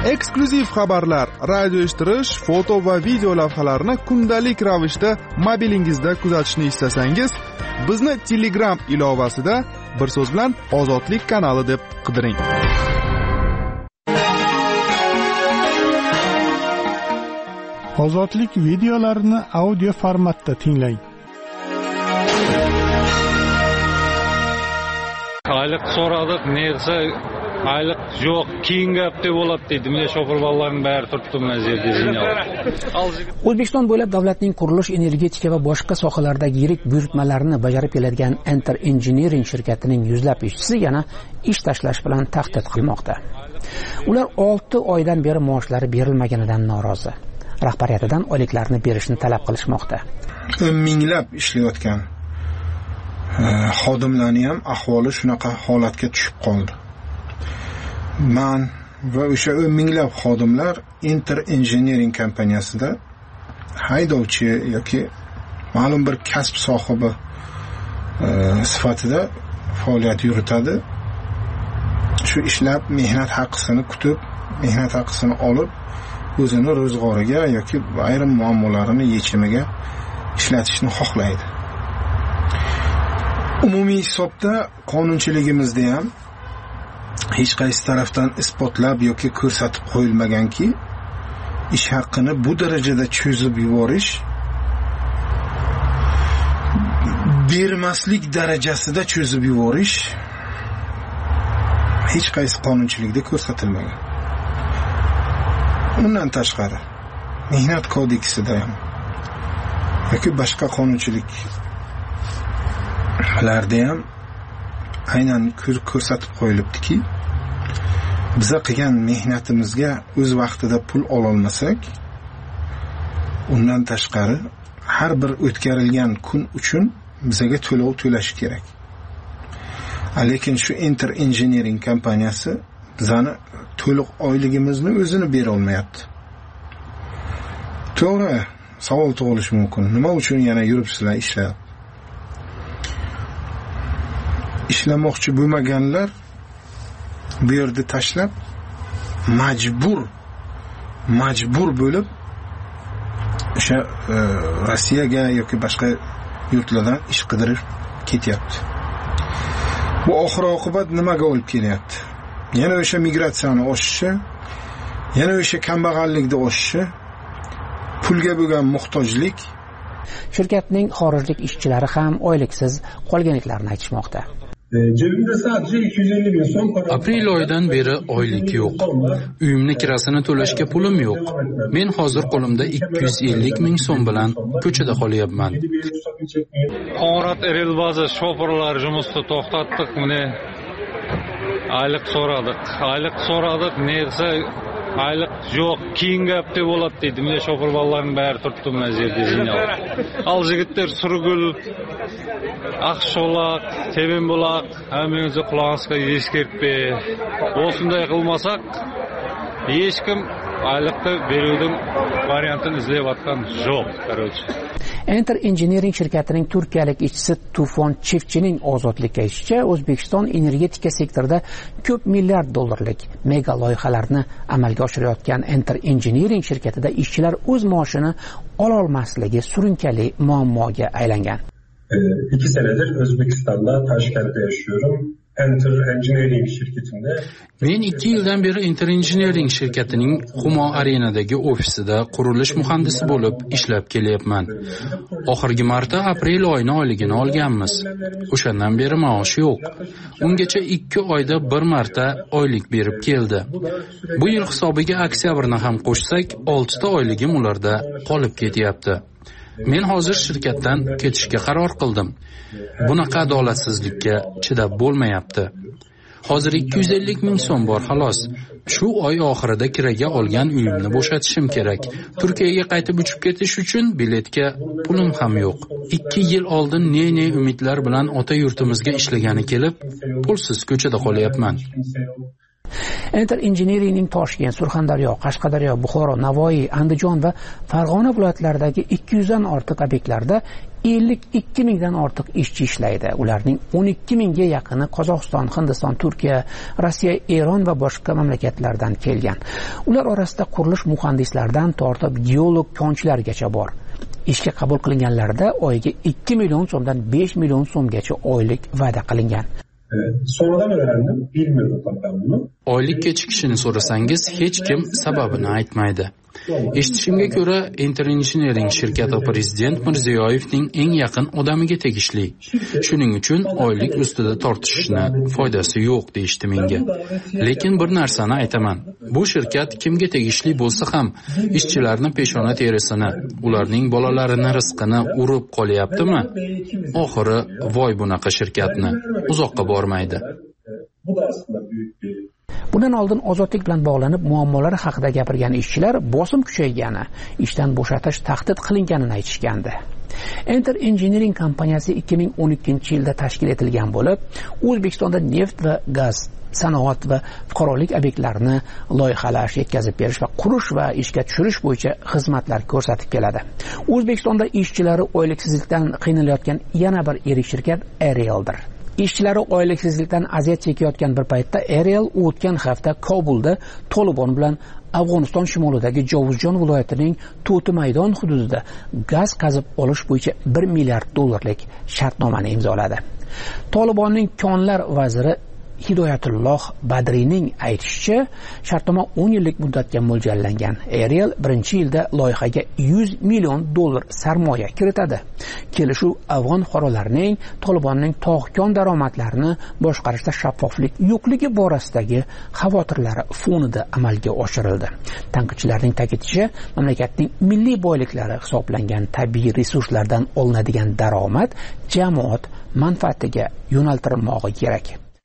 Eksklyuziv xabarlar, radio eshittirish, foto va video lavhalarni kundalik ravishda mobilingizda kuzatishni istasangiz, bizni Telegram ilovasida bir so'z bilan Ozodlik kanali deb qidiring. Ozodlik videolarini audio formatda tinglang. Aylık so'radik, nersa aylık yo'q, keyin gap deb bo'ladi deydi. Mine shofer bolalarning bari turibdi mana yerda zinalab. O'zbekiston bo'ylab davlatning qurilish, energetika va boshqa sohalardagi yirik buyurtmalarini bajarib keladigan Enter Engineering shirkatining yuzlab ishchisi yana ish tashlash bilan tahdid qilmoqda. Ular 6 oydan beri maoshlari berilmaganidan norozi. Rahbariyatidan oyliklarini berishni talab qilishmoqda. Minglab ishlayotgan xodimlarning ham ahvoli shunaqa holatga tushib qoldi. Men va o'sha minglab xodimlar Enter Engineering kompaniyasida haydovchi yoki ma'lum bir kasb sohibi sifatida faoliyat yuritadi. Shu ishlab mehnat haqqini kutib, mehnat haqqini olib, o'zini ro'zg'origa yoki ayrim muammolarini yechimiga ishlatishni xohlaydi. Umumiy hisobda qonunchiligimizda ham hech qaysi tarafdan isbotlab yoki ko'rsatib qo'yilmaganki, ish haqqini bu darajada cho'zib yuborish, bermaslik darajasida cho'zib yuborish hech qaysi qonunchilikda ko'rsatilmagan. Undan tashqari, mehnat kodeksida ham yoki boshqa qonunchiliklarda ham aynan ko'rsatib qo'yilibdiki, biz qilgan mehnatimizga o'z vaqtida pul ola olmasak, undan tashqari har bir o'tkarilgan kun uchun bizga to'lov to'lash kerak. Lekin shu Enter Engineering kompaniyasi bizani to'liq oyligimizni o'zini bera olmayapti. To'g'ri, savol tug'ilishi mumkin. Nima uchun yana yuribsizlar ishlab? Ishlamoqchi bo'lmaganlar bu yerda tashlab majbur bo'lib o'sha Rossiyaga yoki boshqa yurtlardan ish qidirib ketyapti. Bu oxir oqibat nimaga olib kelyapti? Yana o'sha migratsiyani oshishi, yana o'sha kambag'allikni oshishi, pulga bo'lgan muhtojlik. Shirkatning xorijlik ishchilari ham oyliksiz qolganliklarini aytishmoqda. Aprel oyidan beri oylik yo'q. Uyimni kirasini to'lashga pulim yo'q. Men hozir qo'limda 250 ming so'm bilan ko'chada qolyapman. Qo'ng'irot Erelbaza shoferlar жұмысты to'xtatdik. Mine aylık so'radik, nersa aylık yo'q, keyin gap deb bo'ladi deydi. Mine shofer bolalarning bari turibdi mana yerda zinalab. Al jigitlar Surgul, Aqsho'laq, Tebenbuloq, hammamizni qulog'ingizga eskirtbe. O'shunday qilmasak, hech kim ayliqni beruvning variantini izlayotgan yo'q, qarochi. Enter Engineering shirkatining turkiyalik ishchisi Tufon Chevchining Ozodlikka aytishicha, O'zbekiston energetika sektorida ko'p milliard dollarlik mega loyihalarni amalga oshirayotgan Enter Engineering shirkatida ishchilar o'z maoshini ola olmasligi surunkali muammoga aylangan. 2 senedir Özbekistan'da Taşkent'te yaşıyorum. Enter Engineering şirketinde. Men 2 yildan beri Enter Engineering shirkatining Humo Arenadagi ofisida qurilish muhandisi bo'lib ishlab kelyapman. Oxirgi marta aprel oyining oyligini olganmiz. O'shandan beri maosh yo'q. Ungacha 2 oyda bir marta oylik berib keldi. Bu yil hisobiga oktyabrni ham qo'shsak, 6 ta oyligim ularda qolib ketyapti. Men hozir shirkatdan ketishga qaror qildim. Bunaqa adolatsizlikka chidab bo'lmayapti. Hozir 250 ming so'm bor xolos. Shu oy oxirida kiraga olgan uyimni bo'shatishim kerak. Turkiyaga qaytib uchib ketish uchun biletga pulim ham yo'q. 2 yil oldin ne umidlar bilan ota yurtimizga ishlagani kelib, pulsiz ko'chada qolyapman. Enter Engineeringning Toshkent, Surxondaryo, Qashqadaryo, Buxoro, Navoiy, Andijon va Farg'ona viloyatlaridagi 200 dan ortiq obyektlarda 52 mingdan ortiq ishchi ishlaydi. Ularning 12 mingga yaqini Qozog'iston, Hindiston, Turkiya, Rossiya, Eron va boshqa mamlakatlardan kelgan. Ular orasida qurilish muhandislaridan tortib geolog, konchilargacha bor. Ishga qabul qilinganlarda oyiga 2 million so'mdan 5 million so'mgacha oylik va'da qilingan. Sonradan öğrendim, bilmiyordum ben bunu. Oylik kechikishini so'rasangiz, hech kim sababini aytmaydi. Eshitishimga ko'ra, Enter Engineering shirkati prezident Mirziyoyevning eng yaqin odamiga tegishli. Shuning uchun oylik ustida tortishishni foydasi yo'q deyishdi menga. Lekin bir narsani aytaman. Bu shirkat kimga tegishli bo'lsa ham, ishchilarning peshona terisini, ularning bolalarini rizqini urib qolyaptimi? Oxiri voy bunaqa shirkatni uzoqqa bormaydi. Bu da aslında büyük bir Bundan oldin ozodlik bilan bog'lanib muammolari haqida gapirgan ishchilar bosim kuchaygani, ishdan bo'shatish tahdid qilinganini aytishgandi. Enter Engineering kompaniyasi 2012-yilda tashkil etilgan bo'lib, O'zbekistonda neft va gaz, sanoat va fuqarolik obyektlarini loyihalash, yetkazib berish va qurish va ishga tushirish bo'yicha xizmatlar ko'rsatib keladi. O'zbekistonda ishchilari oyliksizlikdan qiynalayotgan yana bir yirik shirkat Aerialdir. Ishchilari oyliksizlikdan aziyat chekayotgan bir paytda Aerial o'tgan hafta Kobulda Tolibon bilan Afg'oniston shimolidagi Jovuzjon viloyatining To'ti maydon hududida gaz qazib olish bo'yicha $1 milliard shartnomani imzoladi. Tolibonning konlar vaziri Hidoyatulloh Badriyning aytishicha, shartnoma 10 yillik muddatga mo'ljallangan. Aerial birinchi yilda loyihaga $100 million sarmoya kiritadi. Kelishuv afg'on fuqarolarining Tolibonning tog'-kon daromadlarini boshqarishda shaffoflik yo'qligi borasidagi xavotirlari fonida amalga oshirildi. Tanqidchilarning ta'kidlashicha, mamlakatning milliy boyliklari hisoblangan tabiiy resurslardan olinadigan daromad jamoat manfaatiga yo'naltirilmog'i kerak.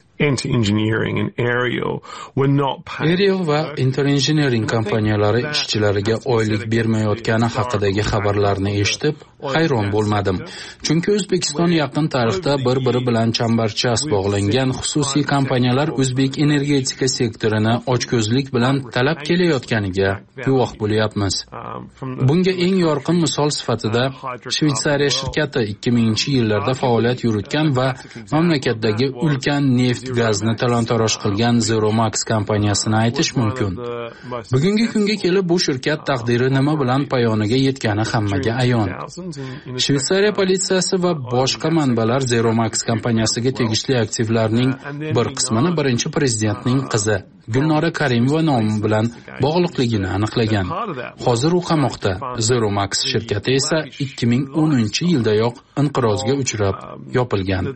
Aerial va Enter Engineering kompaniyalari ishchilariga oylik bermayotgani haqidagi xabarlarni eshitib, hayron bo'lmadim. Chunki O'zbekiston yaqin tarixda bir-biri bilan chambarchas bog'langan xususiy kompaniyalar o'zbek energetika sektorini ochko'zlik bilan talab kelayotganiga guvoh bo'lyapmiz. Bunga eng yorqin misol sifatida Shveysariya shirkati 2000-yillarda faoliyat yuritgan va mamlakatdagi ulkan neft gazni talon-taroj qilgan Zeromax kompaniyasini aytish mumkin. Bugungi kunga kelib bu shirkat taqdiri nima bilan poyoniga yetgani hammaga ayon. Shveysariya politsiyasi va boshqa manbalar Zeromax kompaniyasiga tegishli aktivlarning bir qismini birinchi prezidentning qizi Gulnora Karimova nomi bilan bog'liqligini aniqlagan. Hozir u qamoqda. Zeromax shirkati esa 2010-yildayoq inqirozga uchrab yopilgan.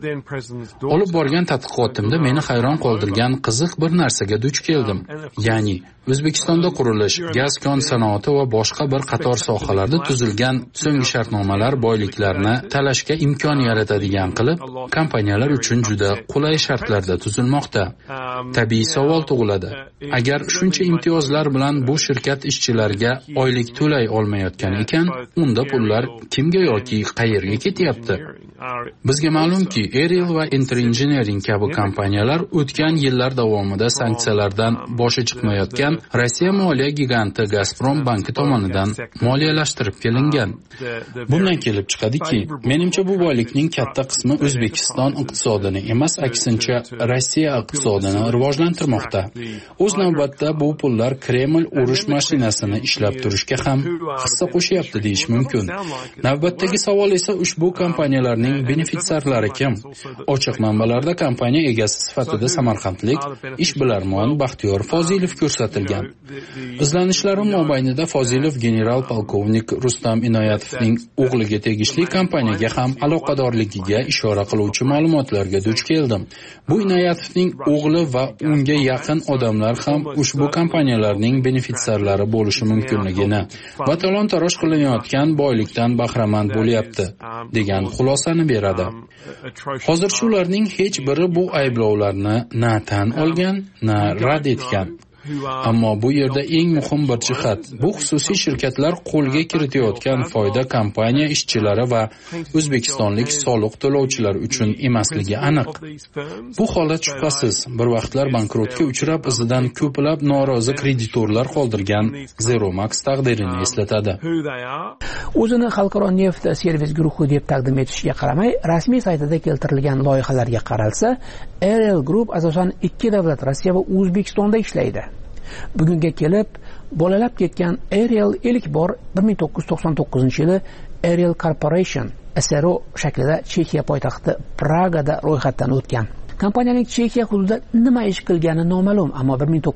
Olib borgan tadqiqotimda meni hayron qoldirgan qiziq bir narsaga duch keldim. Ya'ni O'zbekistonda qurilish, gaz-kon sanoati va boshqa bir qator sohalarda tuzilgan so'nggi shartnomalar boyliklarni talashga imkon yaratadigan qilib, kompaniyalar uchun juda qulay shartlarda tuzilmoqda. Tabiiy savol tug'iladi. Agar shuncha imtiyozlar bilan bu shirkat ishchilarga oylik to'lay olmayotgan ekan, unda pullar kimga yoki qayerga ketyapti? Bizga ma'lumki, Aerial va Enter Engineering kabi kompaniyalar o'tgan yillar davomida sanksiyalardan boshi chiqmayotgan Rossiya moliya giganti Gazprom banki tomonidan moliyalashtirib kelingan. Bundan kelib chiqadiki, menimcha bu boylikning katta qismi O'zbekiston iqtisodini emas, aksincha Rossiya iqtisodini rivojlantirmoqda. O'z navbatda bu pullar Kreml urush mashinasini ishlab turishga ham hissa qo'shyapti deyish mumkin. Navbatdagi savol esa ushbu kompaniyalarning benefitsiarlari kim? Ochiq manbalarda kompaniya egasi sifatida samarqandlik ishbilarmon Baxtiyor Fozilov ko'rsatilgan. Izlanishlarim mobaynida Fozilov general polkovnik Rustam Inoyatovning o'g'liga tegishli kompaniyaga ham aloqadorligiga ishora qiluvchi ma'lumotlarga duch keldim. Bu Inoyatovning o'g'li va unga yaqin odamlar ham ushbu kompaniyalarning benefitsiarlari bo'lishi mumkinligini va talon-taroj qilinayotgan boylikdan bahramand bo'lyapti degan xulosani beradi. Hozircha ularning hech biri bu ayblovlarni na tan olgan, na rad etgan. Ammo bu yerda eng muhim bir jihat, bu xususiy shirkatlar qo'lga kiritayotgan foyda kompaniya ishchilari va o'zbekistonlik soliq to'lovchilar uchun emasligi aniq. Bu holat shubhasiz bir vaqtlar bankrotga uchrab izidan ko'plab norozi kreditorlar qoldirgan Zeromax taqdirini eslatadi. O'zini xalqaro neft servis guruhi deb taqdim etishiga qaramay, rasmiy saytida keltirilgan loyihalarga qaralsa, Ariel Group asosan ikki davlat, Rossiya va O'zbekistonda ishlaydi. Bugunga kelib, bolalab ketgan Ariel ilk bor 1999-yili Ariel Corporation SRO shaklida Chexiya poytaxti Pragada ro'yxatdan o'tgan. Kompaniyaning Chexiya hududida nima ish qilgani noma'lum, ammo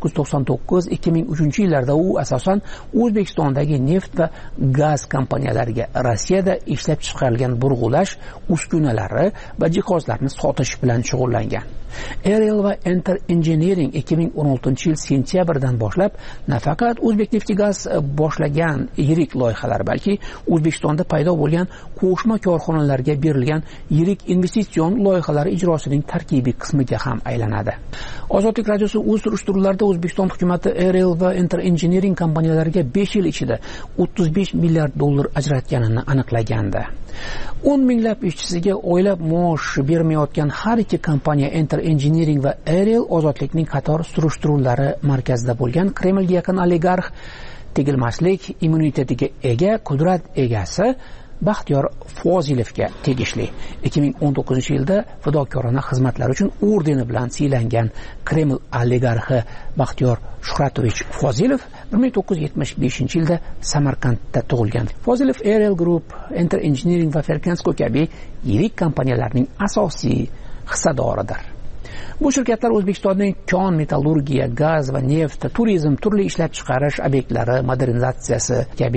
1999-2003-yillarda u asosan O'zbekistondagi neft va gaz kompaniyalariga Rossiyada ishlab chiqarilgan burg'ulash uskunalari va jihozlarni sotish bilan shug'ullangan. Ariel va Enter Engineering 2016-yil sentyabrdan boshlab nafaqat O'zbekneftgaz boshlagan yirik loyihalar, balki O'zbekistonda paydo bo'lgan qo'shma korxonalarga berilgan yirik investitsion loyihalar ijrosining tarkibiy qismiga ham aylanadi. Ozodlik radiosi o'z surishtiruvlarida O'zbekiston hukumati Ariel va Enter Engineering kompaniyalariga 5 yil ichida 35 milliard dollar ajratganini aniqlagandi. 10 minglab ishchisiga oylab maosh bermayotgan har ikki kompaniya Enter Engineering va Ariel ozodlikning qator surishtiruvlari markazida bo'lgan Kremlga yaqin oligarx, tegilmaslik immunitetiga ega qudrat egasi Baxtiyor Fozilovga tegishli. 2019-yilda fidokorona xizmatlari uchun ordeni bilan siylangan Kreml oligarxi Baxtiyor Shuhratovich Fozilov 1975-yilda Samarqandda tug'ilgan. Fozilov Ariel Group, Enter Engineering va Ferkensko kabi yirik kompaniyalarning asosiy hissadoridir. Bu shirkatlar O'zbekistonning kon, metallurgiya, gaz va neft, turizm, turli ishlab chiqarish obyektlari modernizatsiyasi kabi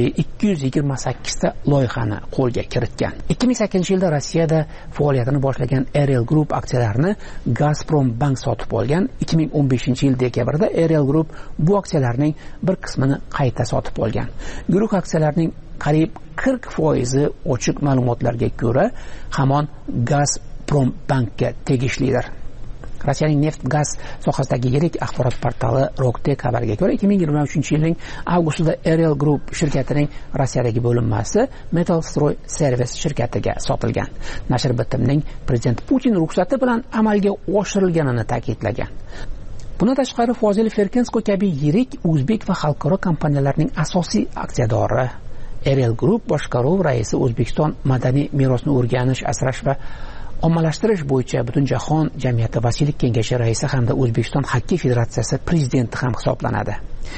228 ta loyihani qo'lga kiritgan. 2008-yilda Rossiyada faoliyatini boshlagan Ariel Group aksiyalarini Gazprom Bank sotib olgan. 2015-yil dekabrda Ariel Group bu aksiyalarning bir qismini qayta sotib olgan. Guruh aksiyalarining qariyb 40% ochiq ma'lumotlarga ko'ra hamon Gazprom Bankga tegishlidir. Rossiyaning neft-gaz sohasidagi yirik axborot portali Roktek xabariga ko'ra, 2023-yilning avgustida Ariel Group shirkatining Rossiyadagi bo'linmasi Metalstroy Service shirkatiga sotilgan. Nashr bitimning prezident Putin ruxsati bilan amalga oshirilganini ta'kidlagan. Bundan tashqari Fozilov Ferkensko kabi yirik o'zbek va xalqaro kompaniyalarning asosiy aksiyadori. Ariel Group boshqaruv raisi O'zbekiston madaniy merosni o'rganish, asrash va ommalashtirish bo'yicha Butunjahon jamiyati vasiylik kengashi raisi hamda O'zbekiston Xokkey federatsiyasi prezidenti ham hisoblanadi.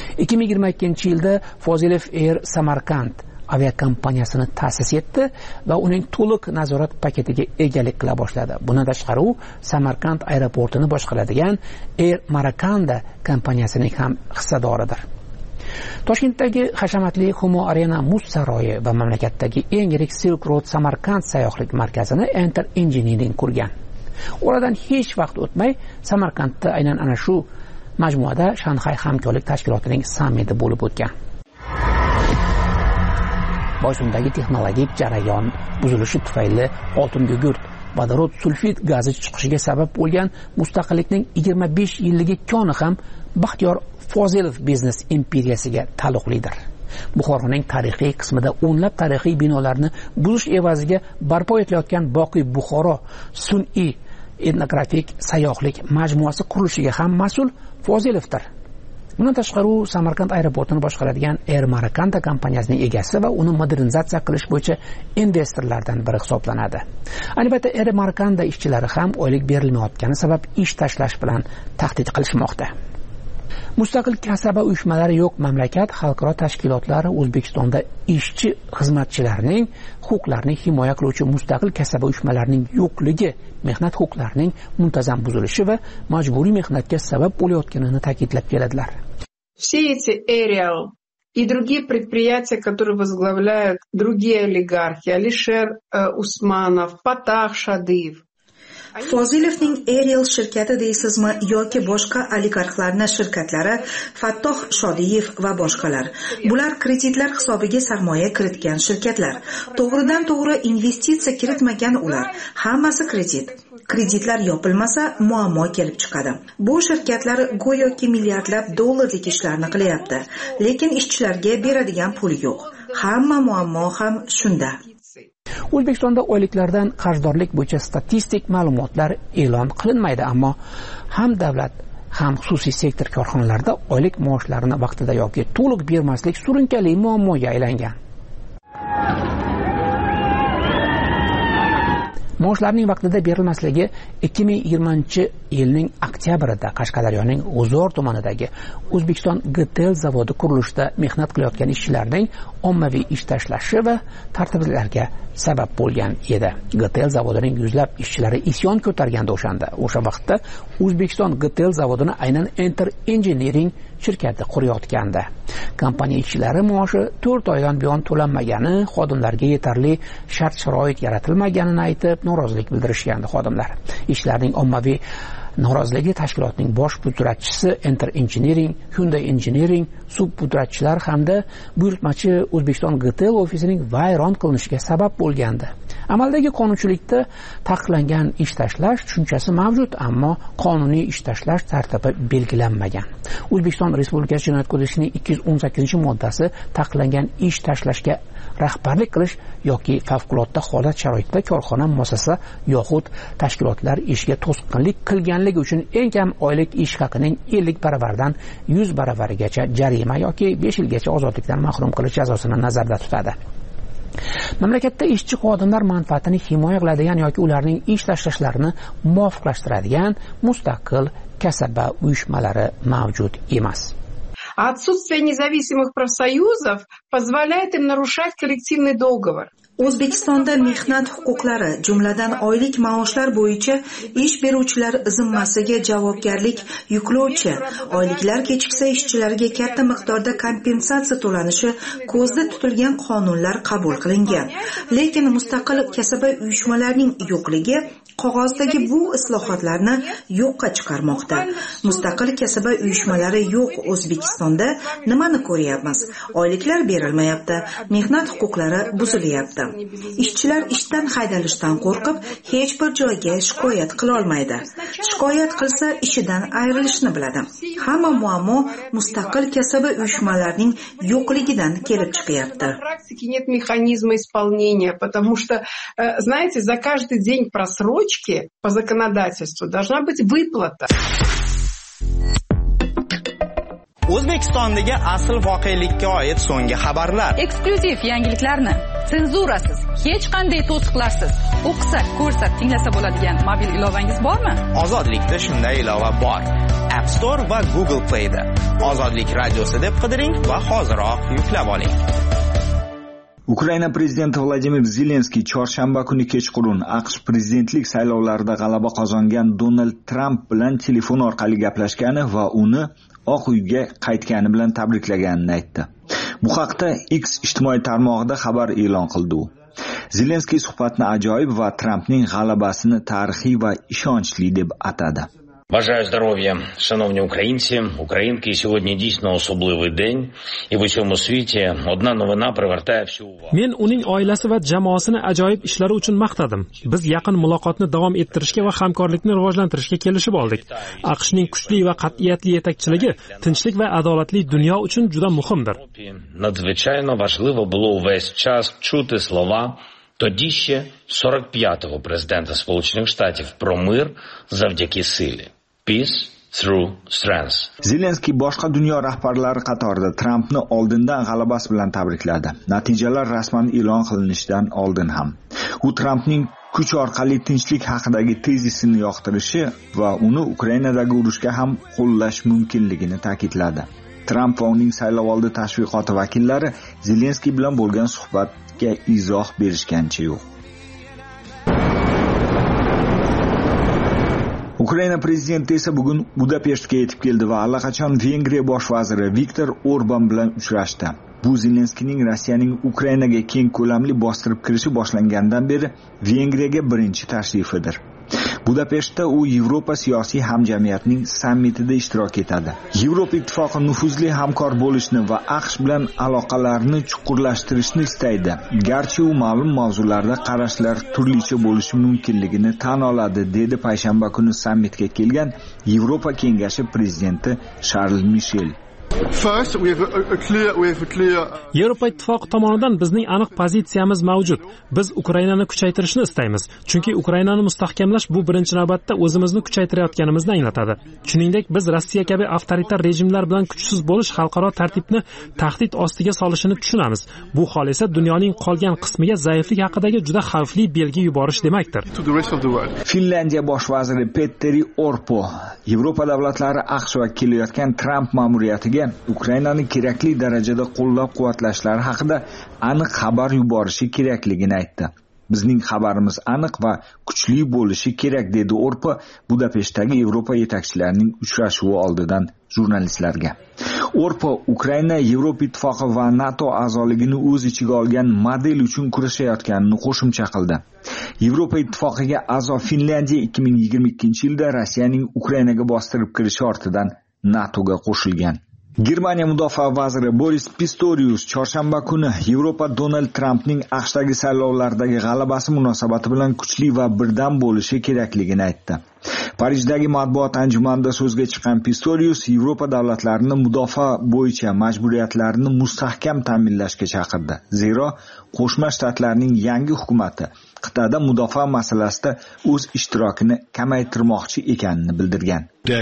2022-yilda Fozilov Air Samarkand aviakompaniyasini ta'sis etdi va uning to'liq nazorat paketiga egalik qila boshladi. Bundan tashqari u Samarkand aeroportini boshqaradigan Air Marakanda kompaniyasining ham hissadoridir. Toshkentdagi hashamatli Humo Arena muz saroyi va mamlakatdagi eng yirik Silk Road Samarkand sayyohlik markazini Enter Engineering qurgan. Oradan hech vaqt o'tmay Samarkandda aynan ana shu majmuada Shanxay hamkorlik tashkilotining sammiti bo'lib o'tgan. Boysundagi texnologik jarayon buzilishi tufayli oltin gugurt vodorod sulfid gazi chiqishiga sabab bo'lgan Mustaqillikning 25 yilligi koni ham Baxtiyor Fozilov biznes imperiyasiga taalluqlidir. Buxoroning tarixiy qismida o'nlab tarixiy binolarni buzish evaziga barpo etilayotgan Boqiy Buxoro sun'iy etnografik sayyohlik majmuasi qurilishiga ham mas'ul Fozilovdir. Bundan tashqari u Samarqand aeroportini boshqaradigan Air Marakanda kompaniyasining egasi va uni modernizatsiya qilish bo'yicha investorlardan biri hisoblanadi. Albatta, Air Marakanda ishchilari ham oylik berilmayotgani sabab ish tashlash bilan tahdid qilishmoqda. Mustaqil kasaba uyushmalari yo'q mamlakat xalqaro tashkilotlari O'zbekistonda ishchi xizmatchilarning huquqlarini himoya qiluvchi mustaqil kasaba uyushmalarining yo'qligi mehnat huquqlarining muntazam buzilishi va majburiy mehnatga sabab bo'layotganini ta'kidlab keladilar. Все эти Ariel и другие предприятия, которые возглавляют другие олигархи, Алишер Усманов, Fatah Shadiyev, Fozilovning Ariel shirkati deysizmi yoki boshqa oligarxlarning shirkatlari Fattoh Shodiyev va boshqalar. Bular kreditlar hisobiga sarmoya kiritgan shirkatlar. To'g'ridan to'g'ri investitsiya kiritmagan ular. Hammasi kredit. Kreditlar yopilmasa muammo kelib chiqadi. Bu shirkatlar go'yoki milliardlab dollarlik ishlarni qilyapti, lekin ishchilarga beradigan pul yo'q. Hamma muammo ham shunda. O'zbekistonda oyliklardan qarzdorlik bo'yicha statistik ma'lumotlar e'lon qilinmaydi, ammo ham davlat ham xususiy sektor korxonalarida oylik maoshlarini vaqtida yoki to'liq bermaslik surunkali muammoga aylangan. Maoshlarning vaqtida berilmasligi 2020-yilning oktyabrida Qashqadaryoning G'uzor tumanidagi O'zbekiston GTL zavodi qurilishida mehnat qilayotgan ishchilarning ommaviy ish tashlashi va tartiblarga sabab bo'lgan edi. GTL zavodining yuzlab ishchilari isyon ko'targanda o'sha vaqtda O'zbekiston GTL zavodini aynan Enter Engineering shirkati qurayotgandi. Kompaniya ishchilari maoshi 4 oydan buyon to'lanmagani, xodimlarga yetarli shart-sharoit yaratilmaganini aytib norozilik bildirishgandi xodimlar. Ishchilarning ommaviy noroziligi tashkilotning bosh pudratchisi Enter Engineering, Hyundai Engineering, subpudratchilar hamda buyurtmachi O'zbekiston GTL ofisining vayron qilinishiga sabab bo'lgandi. Amaldagi qonunchilikda taqiqlangan ish tashlash tushunchasi mavjud, ammo qonuniy ish tashlash tartibi belgilanmagan. O'zbekiston Respublikasi Jinoyat kodeksining 218-moddasi taqiqlangan ish tashlashga rahbarlik qilish yoki favqulodda holat sharoitida korxona, muassasa yoxud tashkilotlar ishiga to'sqinlik qilganligi uchun eng kam oylik ish haqining 50 baravaridan 100 baravarigacha jarima yoki 5 yilgacha ozodlikdan mahrum qilish jazosini nazarda tutadi. Mamlakatda ishchi xodimlar manfaatini himoya qiladigan yoki ularning ish tashlashlarini muvofiqlashtiradigan mustaqil kasaba uyushmalari mavjud emas. Отсутствие независимых профсоюзов позволяет им нарушать коллективный договор. O'zbekistonda mehnat huquqlari, jumladan oylik maoshlar bo'yicha ish beruvchilar zimmasiga javobgarlik yuklovchi, oyliklar kechiksa ishchilarga katta miqdorda kompensatsiya to'lanishi ko'zda tutilgan qonunlar qabul qilingan. Lekin mustaqil kasaba uyushmalarining yo'qligi qog'ozdagi bu islohotlarni yo'qqa chiqarmoqda. Mustaqil kasaba uyushmalari yo'q O'zbekistonda nimani ko'ryapmiz? Oyliklar berilmayapti, mehnat huquqlari buzilyapti. Ishchilar ishdan haydalishdan qo'rqib hech bir joyga shikoyat qila olmaydi. Shikoyat qilsa ishidan ayrilishni biladi. Hamma muammo mustaqil kasaba uyushmalarining yo'qligidan kelib chiqyapti. Нет механизма исполнения, потому что, знаете, за каждый день просрочки по законодательству должна быть выплата. O'zbekistondagi asl voqelikka oid so'nggi xabarlar. Eksklyuziv yangiliklarni senzurasiz, hech qanday to'siqlarsiz o'qisa, ko'rsa, tinglasa bo'ladigan mobil ilovangiz bormi? Ozodlikda shunday ilova bor. App Store va Google Play'da. Ozodlik radiosi deb qidiring va hoziroq yuklab oling. Ukraina prezidenti Vladimir Zelenskiy chorshanba kuni kechqurun AQSh prezidentlik saylovlarida g'alaba qozongan Donald Trump bilan telefon orqali gaplashgani va uni Oq uyga qaytgani bilan tabriklaganini aytdi. Bu haqda X ijtimoiy tarmog'ida xabar e'lon qildi u. Zelenskiy suhbatni ajoyib va Trampning g'alabasini tarixiy va ishonchli deb atadi. Бажаю здоров'я, шановні українці, українки. Сьогодні дійсно особливий день, і в усьому світі одна новина привертає всю увагу. Men uning oilasi va jamoasini ajoyib ishlari uchun maqtadim. Biz yaqin muloqotni davom ettirishga va hamkorlikni rivojlantirishga kelishib oldik. AQShning kuchli va qat'iyatli yetakchiligi tinchlik va adolatli dunyo uchun juda muhimdir. Надзвичайно важливо було увесь час чути слова тоді ще 45-го президента Сполучених Штатів про мир завдяки силі. Peace through strength. Zelenskiy boshqa dunyo rahbarlari qatorida Trumpni oldindan g'alabasi bilan tabrikladi. Natijalar rasman e'lon qilinishidan oldin ham. U Trumpning kuch orqali tinchlik haqidagi tezisini yoqtirishi va uni Ukrainadagi urushga ham qo'llash mumkinligini ta'kidladi. Trump va uning saylovoldi tashviqoti vakillari Zelenskiy bilan bo'lgan suhbatga izoh berishgancha yo'q. Ukraina prezidenti esa bugun Budapeshtga yetib keldi va allaqachon Vengriya bosh vaziri Viktor Orban bilan uchrashdi. Bu Zelenskiyning Rossiyaning Ukrainaga keng ko'lamli bostirib kirishi boshlangandan beri Vengriyaga birinchi tashrifidir. Budapeshtda u Yevropa siyosiy hamjamiyatining sammitida ishtirok etadi. Yevropa ittifoqi nufuzli hamkor bo'lishni va AQSh bilan aloqalarni chuqurlashtirishni istaydi. Garchi u ma'lum mavzularda qarashlar turlicha bo'lishi mumkinligini tan oladi, dedi payshanba kuni sammitga kelgan Yevropa kengashi prezidenti Charles Michel. Yevropa ittifoqi tomonidan bizning aniq pozitsiyamiz mavjud. Biz Ukrainani kuchaytirishni istaymiz, chunki Ukrainani mustahkamlash bu birinchi navbatda o'zimizni kuchaytirayotganimizni anglatadi. Shuningdek, biz Rossiya kabi avtoritar rejimlar bilan kuchsiz bo'lish xalqaro tartibni tahdid ostiga solishini tushunamiz. Bu hol esa dunyoning qolgan qismiga zaiflik haqidagi juda xavfli belgi yuborish demakdir. Finlandiya bosh vaziri Petteri Orpo Yevropa davlatlari AQSh va kelayotgan Tramp ma'muriyatiga Ukrainani kerakli darajada qo'llab-quvvatlashlari haqida aniq xabar yuborishi kerakligini aytdi. Bizning xabarimiz aniq va kuchli bo'lishi kerak, dedi Orpo Budapeshtdagi Yevropa yetakchilarining uchrashuvi oldidan jurnalistlarga. Orpo Ukraina Yevropa ittifoqi va NATO a'zoligini o'z ichiga olgan model uchun kurashayotganini qo'shimcha qildi. Yevropa ittifoqiga a'zo Finlandiya 2022-yilda Rossiyaning Ukrainaga bostirib kirishi ortidan NATOga qo'shilgan. Germaniya mudofaa vaziri Boris Pistorius chorshanba kuni Yevropa Donald Trampning AQShdagi saylovlardagi g'alabasi munosabati bilan kuchli va birdam bo'lishi kerakligini aytdi. Parijdagi matbuot anjumanida so'zga chiqqan Pistorius Yevropa davlatlarini mudofaa bo'yicha majburiyatlarini mustahkam ta'minlashga chaqirdi. Zero Qo'shma Shtatlarning yangi hukumati qit'ada mudofaa masalasida o'z ishtirokini kamaytirmoqchi ekanini bildirgan.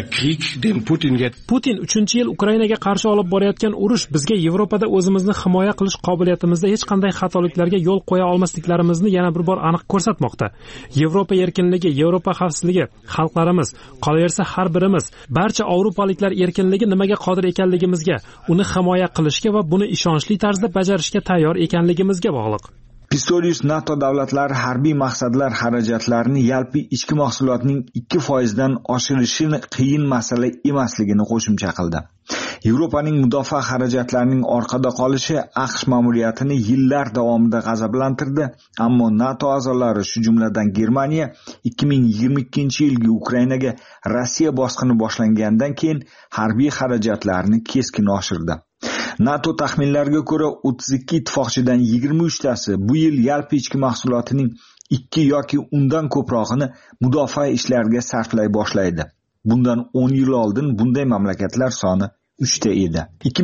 Putin 3-yil Ukrainaga qarshi olib borayotgan urush bizga Yevropada o'zimizni himoya qilish qobiliyatimizda hech qanday xatoliklarga yo'l qo'ya olmasliklarimizni yana bir bor aniq ko'rsatmoqda. Yevropa erkinligi, Yevropa xavfsizligi, xalqlarimiz, qolaversa har birimiz, barcha yevropaliklar erkinligi nimaga qodir ekanligimizga, uni himoya qilishga va buni ishonchli tarzda bajarishga tayyor ekanligimizga bog'liq. Pistorius NATO davlatlari harbiy maqsadlar xarajatlarini yalpi ichki mahsulotning 2% dan oshirishini qiyin masala emasligini qo'shimcha qildi. Yevropaning mudofaa xarajatlarining orqada qolishi AQSh ma'muriyatini yillar davomida g'azablantirdi, ammo NATO a'zolari, shu jumladan Germaniya 2022-yilgi Ukrainaga Rossiya bosqini boshlangandan keyin harbiy xarajatlarni keskin oshirdi. NATO taxminlariga ko'ra 32 ittifoqchidan 23 tasi bu yil yalpi ichki mahsulotining 2 yoki undan ko'prog'ini mudofaa ishlariga sarflay boshlaydi. Bundan 10 yil oldin bunday mamlakatlar soni 3 ta edi.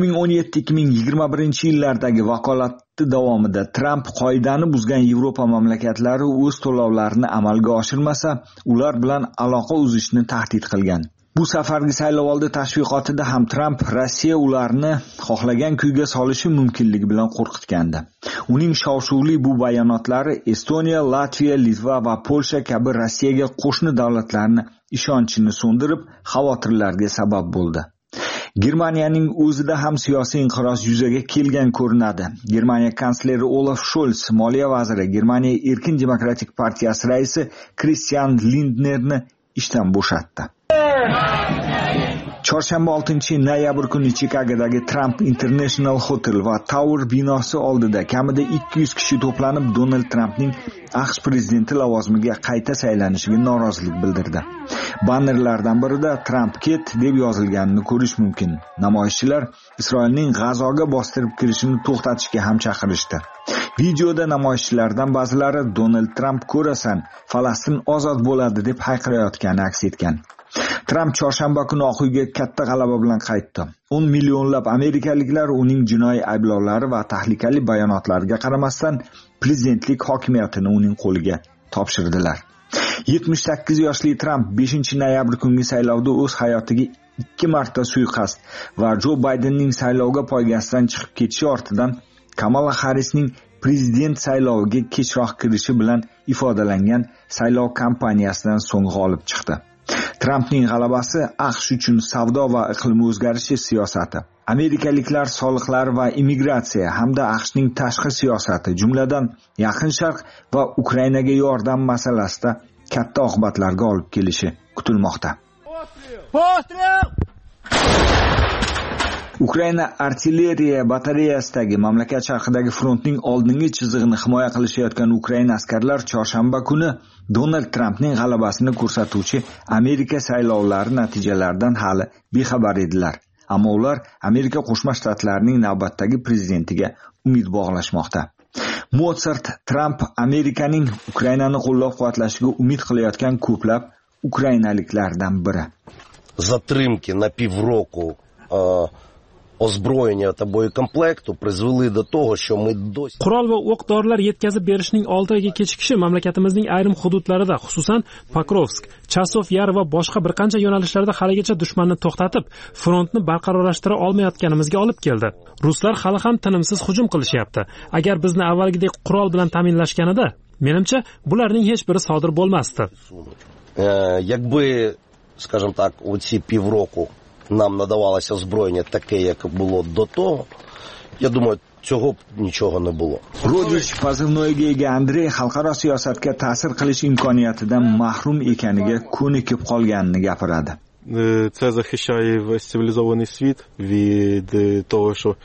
2017-2021-yillardagi vakolati davomida Tramp qoidani buzgan Yevropa mamlakatlari o'z to'lovlarini amalga oshirmasa, ular bilan aloqa uzishni tahdid qilgan. Bu safargi saylovoldi tashviqotida ham Tramp Rossiya ularni xohlagan kuyga solishi mumkinligi bilan qo'rqitgandi. Uning shov-shuvli bu bayonotlari Estoniya, Latviya, Litva va Polsha kabi Rossiyaga qo'shni davlatlarni ishonchini so'ndirib, xavotirlarga sabab bo'ldi. Germaniyaning o'zida ham siyosiy inqiroz yuzaga kelgan ko'rinadi. Germaniya kansleri Olaf Scholz, moliya vaziri, Germaniya Erkin demokratik partiyasi raisi Christian Lindnerni ishdan bo'shatdi. Chorshanba 6-noyabr kuni Chikagodagi Trump International Hotel va Tower binosi oldida kamida 200 kishi to'planib Donald Trampning AQSh prezidenti lavozimiga qayta saylanishiga norozilik bildirdi. Bannerlardan birida Trump ket deb yozilganini ko'rish mumkin. Namoyishchilar Isroilning G'azoga bostirib kirishini to'xtatishga ham chaqirishdi. Videoda namoyishchilardan ba'zilari Donald Trump ko'rasan, Falastin ozod bo'ladi deb hayqirayotgani aks etgan. Trump chorshanba kuni Oq uyga katta g'alaba bilan qaytdi. 10 millionlab amerikaliklar uning jinoiy ayblovlari va tahlikali bayonotlariga qaramasdan prezidentlik hokimiyatini uning qo'liga topshirdilar. 78 yoshli Trump 5-noyabr kungi saylovda o'z hayotiga 2 marta suiqasd va Jo Baydenning saylovga poygasidan chiqib ketishi ortidan Kamala Harrisning prezident sayloviga kechroq kirishi bilan ifodalangan saylov kampaniyasidan so'ng g'olib chiqdi. Trampning g'alabasi AQSh uchun savdo va iqlim o'zgarishi siyosati, amerikaliklar soliqlar va immigratsiya hamda AQShning tashqi siyosati, jumladan Yaqin Sharq va Ukrainaga yordam masalasida katta oqibatlarga olib kelishi kutilmoqda. Ukraina artilleriya batareyasidagi mamlakat sharqidagi frontning oldingi chizig'ini himoya qilishayotgan Ukraina askarlar chorshanba kuni Donald Trampning g'alabasini ko'rsatuvchi Amerika saylovlari natijalaridan hali bexabar edilar. Ammo ular Amerika Qo'shma Shtatlarining navbatdagi prezidentiga umid bog'lashmoqda. Mozart Trump Amerikaning Ukrainani qo'llab-quvvatlashiga umid qilayotgan ko'plab ukrainaliklardan biri. Затримки на півроку озброєння та боєкомплекту призвели до того, що ми досі qurol va o'q-dorilar yetkazib berishning 6 oyga kechikishi mamlakatimizning ayrim hududlarida, xususan Pokrovsk, Chasov Yar va boshqa bir qancha yo'nalishlarda haligacha dushmanni to'xtatib, frontni barqarorlashtira olmayotganimizga olib keldi. Ruslar hali ham tinimsiz hujum qilishyapti. Agar bizni avvalgidek qurol bilan ta'minlashganida, menimcha bularning hech biri sodir bo'lmasdi. Якби, скажімо так, у ці півроку нам надавалося озброєння таке, як було до того, я думаю, цього б нічого не було. Rodich pozivnoyiga ega Andrey xalqaro siyosatga ta'sir qilish imkoniyatidan mahrum ekaniga ko'nikib qolganini gapiradi. Це захищає весь цивілізований світ від того, що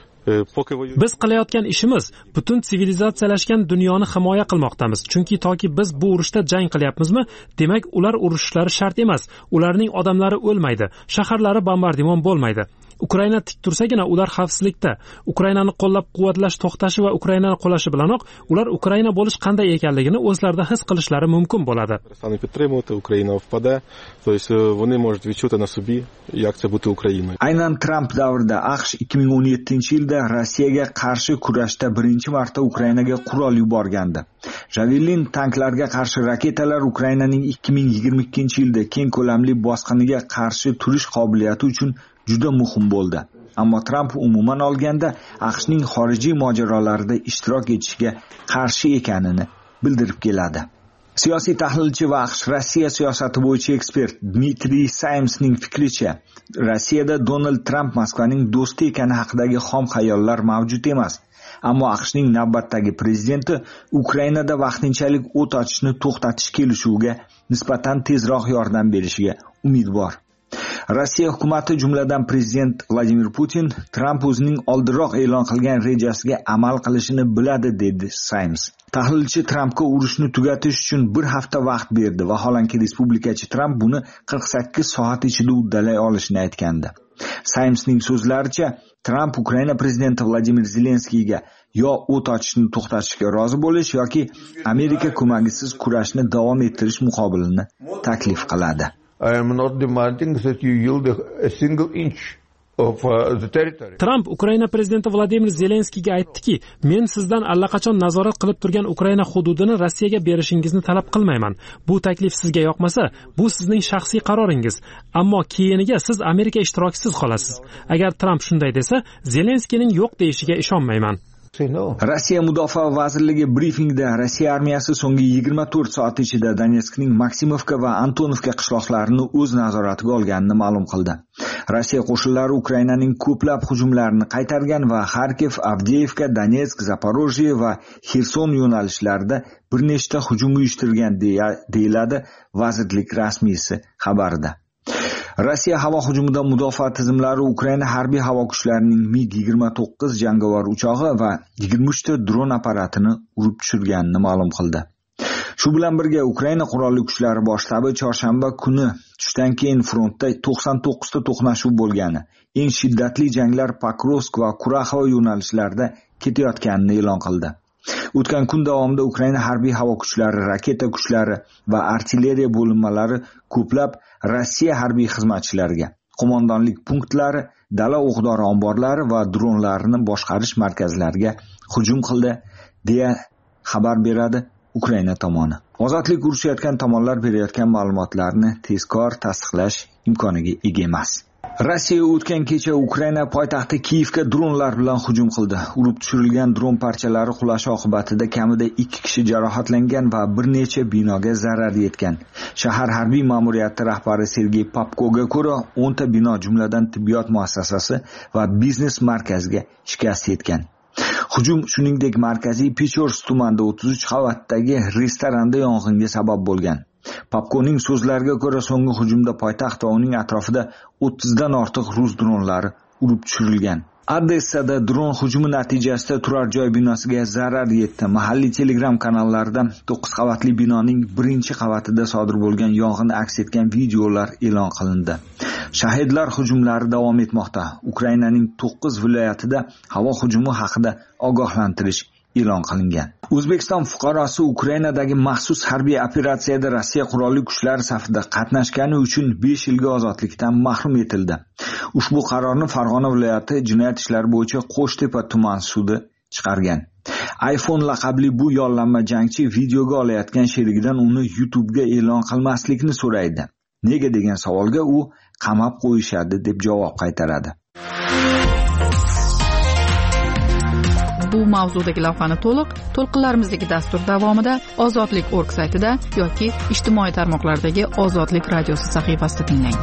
Biz qilayotgan ishimiz butun sivilizatsiyalashgan dunyoni himoya qilmoqdamiz. Chunki toki biz bu urushda jang qilyapmizmi, demak ular urushishlari shart emas. Ularning odamlari o'lmaydi, shaharlari bombardimon bo'lmaydi. Ukraina tik tursagina ular xavfsizlikda. Ukrainani qo'llab-quvvatlash to'xtashi va Ukrainani qo'llashi bilanoq ular Ukraina bo'lish qanday ekanligini o'zlarida his qilishlari mumkin bo'ladi. Перестане підтримувати, Україна впаде, тобто вони можуть відчути на собі, як це бути Україною. Aynan Trump davrida AQSh 2017-yilda Rossiyaga qarshi kurashda birinchi marta Ukrainaga qurol yuborgandi. Javelin tanklarga qarshi raketalar Ukrainaning 2022-yilda keng ko'lamli bosqiniga qarshi turish qobiliyati uchun juda muhim bo'ldi. Ammo Trump umuman olganda AQShning xorijiy mojarolarida ishtirok etishga qarshi ekanini bildirib keladi. Siyosiy tahlilchi va AQSh Rossiya siyosati bo'yicha ekspert Dmitriy Saimsning fikricha, Rossiyada Donald Trump Moskvaning do'sti ekani haqidagi xom xayollar mavjud emas. Ammo AQShning navbatdagi prezidenti Ukrainada vaqtinchalik o't ochishni to'xtatish kelishuviga nisbatan tezroq yordam berishiga umid bor. Rossiya hukumati, jumladan prezident Vladimir Putin, Trump o'zining oldinroq e'lon qilgan rejasiga amal qilishini biladi, dedi Saims. Tahlilchi Trumpga urushni tugatish uchun bir hafta vaqt berdi, vaholanki respublikachi Trump buni 48 soat ichida uddalay olishini aytgandi. Saimsning so'zlaricha, Trump Ukraina prezidenti Vladimir Zelenskiyga yo o't ochishni to'xtatishga rozi bo'lish yoki Amerika ko'magisiz kurashni davom ettirish muqobilini taklif qiladi. I am not demanding that you yield a single inch of the territory. Trump Ukraina prezidenti Vladimir Zelenskiyga aytdiki, men sizdan allaqachon nazorat qilib turgan Ukraina hududini Rossiyaga berishingizni talab qilmayman. Bu taklif sizga yoqmasa, bu sizning shaxsiy qaroringiz. Ammo keyiniga siz Amerika ishtirokisiz qolasiz. Agar Trump shunday desa, Zelenskiyning yo'q deyishiga ishonmayman. Rossiya Mudofaa vazirligi brifingda Rossiya armiyasi so'nggi 24 soat ichida Donetskning Maksimovka va Antonovka qishloqlarini o'z nazoratiga olganini ma'lum qildi. Rossiya qo'shinlari Ukrainaning ko'plab hujumlarini qaytargan va Kharkiv, Avdiivka, Donetsk, Zaporojye va Xerson yo'nalishlarida bir nechta hujum uyushtirgan, deyiladi vazirlik rasmiysi xabarida. Rossiya havo hujumida mudofaa tizimlari Ukraina harbiy havo kuchlarining MiG-29 jangovar uchog'i va 23 ta dron apparatini urib tushirganini ma'lum qildi. Shu bilan birga Ukraina qurolli kuchlari bosh shtabi chorshanba kuni tushdan keyin frontda 99 ta to'qnashuv bo'lgani, eng shiddatli janglar Pokrovsk va Kuraxovo yo'nalishlarida ketayotganini e'lon qildi. O'tgan kun davomida Ukraina harbiy havo kuchlari, raketa kuchlari va artilleriya bo'linmalari ko'plab Rossiya harbiy xizmatchilariga, qo'mondonlik punktlari, dala o'q-dori omborlari va dronlarni boshqarish markazlariga hujum qildi, deya xabar beradi Ukraina tomoni. Ozodlik urushayotgan tomonlar berayotgan ma'lumotlarni tezkor tasdiqlash imkoniga ega emas. Rossiya o'tgan kecha Ukraina poytaxti Kiyevga dronlar bilan hujum qildi. Urib tushirilgan dron parchalari qulashi oqibatida kamida 2 kishi jarohatlangan va bir necha binoga zarar yetgan. Shahar harbiy ma'muriyati rahbari Sergey Popkoga ko'ra, 10 ta bino, jumladan tibbiyot muassasasi va biznes markaziga shikast yetgan. Hujum shuningdek markaziy Pechorsk tumanida 33 qavatdagi restoranda yong'inga sabab bo'lgan. Popkoning so'zlariga ko'ra, so'nggi hujumda poytaxt va uning atrofida 30 dan ortiq rus dronlari urib tushirilgan. Odessada dron hujumi natijasida turar joy binosiga zarar yetdi. Mahalliy Telegram kanallarida 9 qavatli binoning birinchi qavatida sodir bo'lgan yong'in aks etgan videolar e'lon qilindi. Shahidlar hujumlari davom etmoqda. Ukrainaning 9 viloyatida havo hujumi haqida ogohlantirish e'lon qilingan. O'zbekiston fuqarosi Ukrainadagi maxsus harbiy operatsiyada Rossiya qurolli kuchlari safida qatnashgani uchun 5 yilga ozodlikdan mahrum etildi. Ushbu qarorni Farg'ona viloyati jinoyat ishlari bo'yicha Qo'shtepa tuman sudi chiqargan. iPhone laqabli bu yollanma jangchi videoga olayotgan sherigidan uni YouTube'ga e'lon qilmaslikni so'raydi. Nega degan savolga u qamab qo'yishadi deb javob qaytaradi. Bu mavzudagi lavhani to'lqinlarimizdagi dastur davomida Ozodlik.org saytida yoki ijtimoiy tarmoqlardagi Ozodlik radiosi sahifasida tinglang.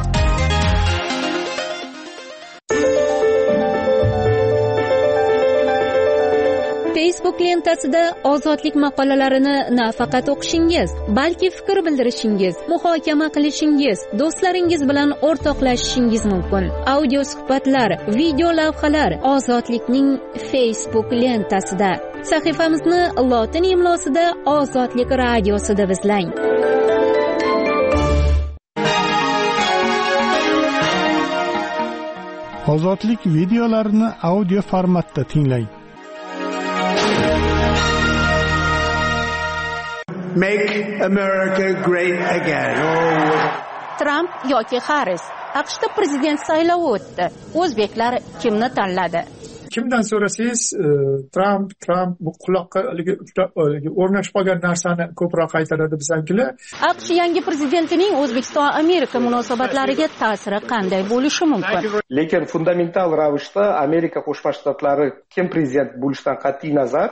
Facebook lentasida ozodlik maqolalarini nafaqat o'qishingiz, balki fikr bildirishingiz, muhokama qilishingiz, do'stlaringiz bilan o'rtoqlashishingiz mumkin. Audio suhbatlar, video lavhalar Ozodlikning Facebook lentasida. Sahifamizni lotin imlosida Ozodlik radiosi deb izlang. Ozodlik videolarini audio formatda tinglang. Make America great again. Trump yoki Harris. AQShda prezident saylovi o'tdi. O'zbeklar kimni tanladi? Kimdan so'rasangiz, Trump bu quloqqa o'rnashib qolgan narsani ko'proq qaytaradi bizankilar. AQSh yangi prezidentining O'zbekiston-Amerika munosabatlariga ta'siri qanday bo'lishi mumkin? Lekin fundamental ravishda Amerika Qo'shma Shtatlari kim prezident bo'lishidan qat'iy nazar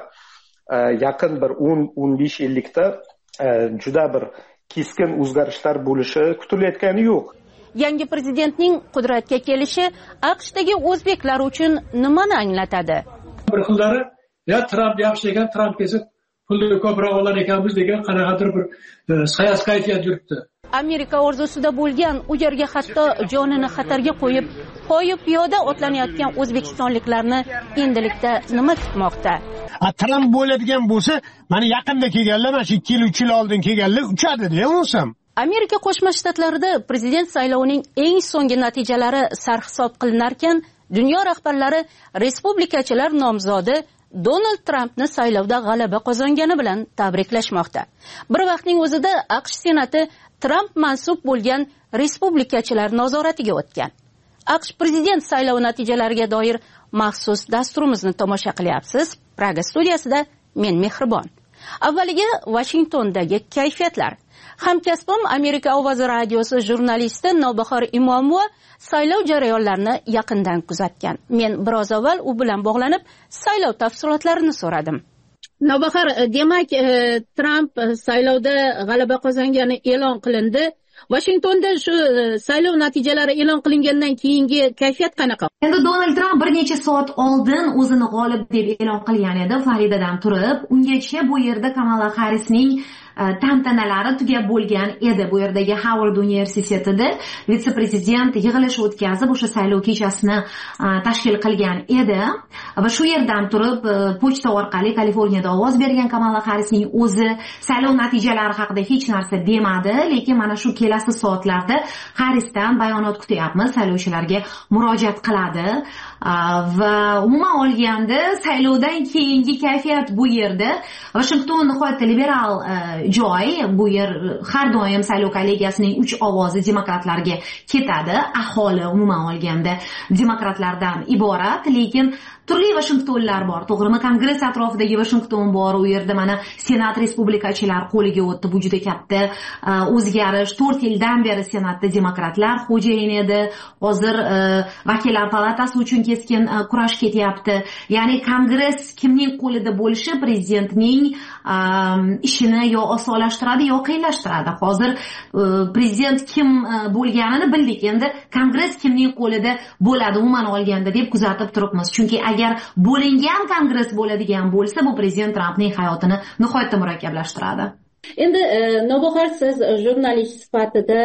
yaqin bir 10-15 yillikda juda bir keskin o'zgarishlar bo'lishi kutilayotgani yo'q. Yangi prezidentning qudratga kelishi AQShdagi o'zbeklar uchun nimani anglatadi? Bir xillari, Trump yaxshi ekan, Trump kelsa pulni ko'proq olar ekanmiz degan qanaqadir bir sayas kayfiyat yuribdi. Amerika orzusida bo'lgan, u yerga hatto jonini xatarga qo'yib, poyi piyoda otlanayotgan o'zbekistonliklarni endilikda nima kutmoqda? Trump bo'ladigan bo'lsa, mana yaqinda kelganlar, mana 2 yil 3 yil oldin kelganlar uchadi-da, o'nsam. Amerika Qo'shma Shtatlarida prezident saylovining eng so'nggi natijalari sarhisob qilinarkan, dunyo rahbarlari respublikachilar nomzodi Donald Trumpni saylovda g'alaba qozongani bilan tabriklashmoqda. Bir vaqtning o'zida AQSh Senati Trump mansub bo'lgan respublikachilar nazoratiga o'tgan. AQSh prezident saylovi natijalariga doir maxsus dasturimizni tomosha qilyapsiz. Praga studiyasida men Mehribon. Avvaliga Washingtondagi kayfiyatlar. Hamkasbim Amerika ovozi radiosi jurnalisti Nobahor Imomova saylov jarayonlarini yaqindan kuzatgan. Men biroz avval u bilan bog'lanib, saylov tafsilotlarini so'radim. Nobahor, demak, Trump saylovda g'alaba qozongani e'lon qilindi. Washingtonda shu saylov natijalari e'lon qilingandan keyingi kayfiyat qanaqa? Endi Donald Trump bir necha soat oldin o'zini g'olib deb e'lon qilgan edi Floridadan turib. Ungacha bu yerda Kamala Harrisning tantanalari tugab bo'lgan edi. Bu yerdagi Howard universitetida vitse-prezident yig'ilish o'tkazib, o'sha saylov kechasini tashkil qilgan edi va shu yerdan turib pochta orqali Kaliforniyada ovoz bergan Kamala Harrisning o'zi saylov natijalari haqida hech narsa demadi, lekin mana shu kelasi soatlarda Harrisdan bayonot kutyapmiz, saylovchilarga murojaat qiladi va umuman olganda saylovdan keyingi kayfiyat bu yerda Washington nihoyatda liberal joy, bu yer har doim saylov kollegiyasining 3 ovozi demokratlarga ketadi. Aholi umuman olganda demokratlardan iborat, lekin turli Washingtonlar bor, to'g'rimi? Kongress atrofidagi Washington bor, u yerda mana Senat respublikachilar qo'liga o'tdi. Bu juda katta o'zgarish. 4 yildan beri Senatda demokratlar xo'jayin edi. Hozir vakillar palatasi uchun keskin kurash ketyapti. Ya'ni Kongress kimning qo'lida bo'lishi prezidentning ishini yo osonlashtiradi yo qiyinlashtiradi. Hozir prezident kim bo'lganini bildik. Endi Kongress kimning qo'lida bo'ladi umuman olganda deb kuzatib turibmiz. Chunki agar bo'lingan Kongress bo'ladigan bo'lsa, bu prezident Trampning hayotini nihoyatda murakkablashtiradi. Endi Nobahor, siz jurnalist sifatida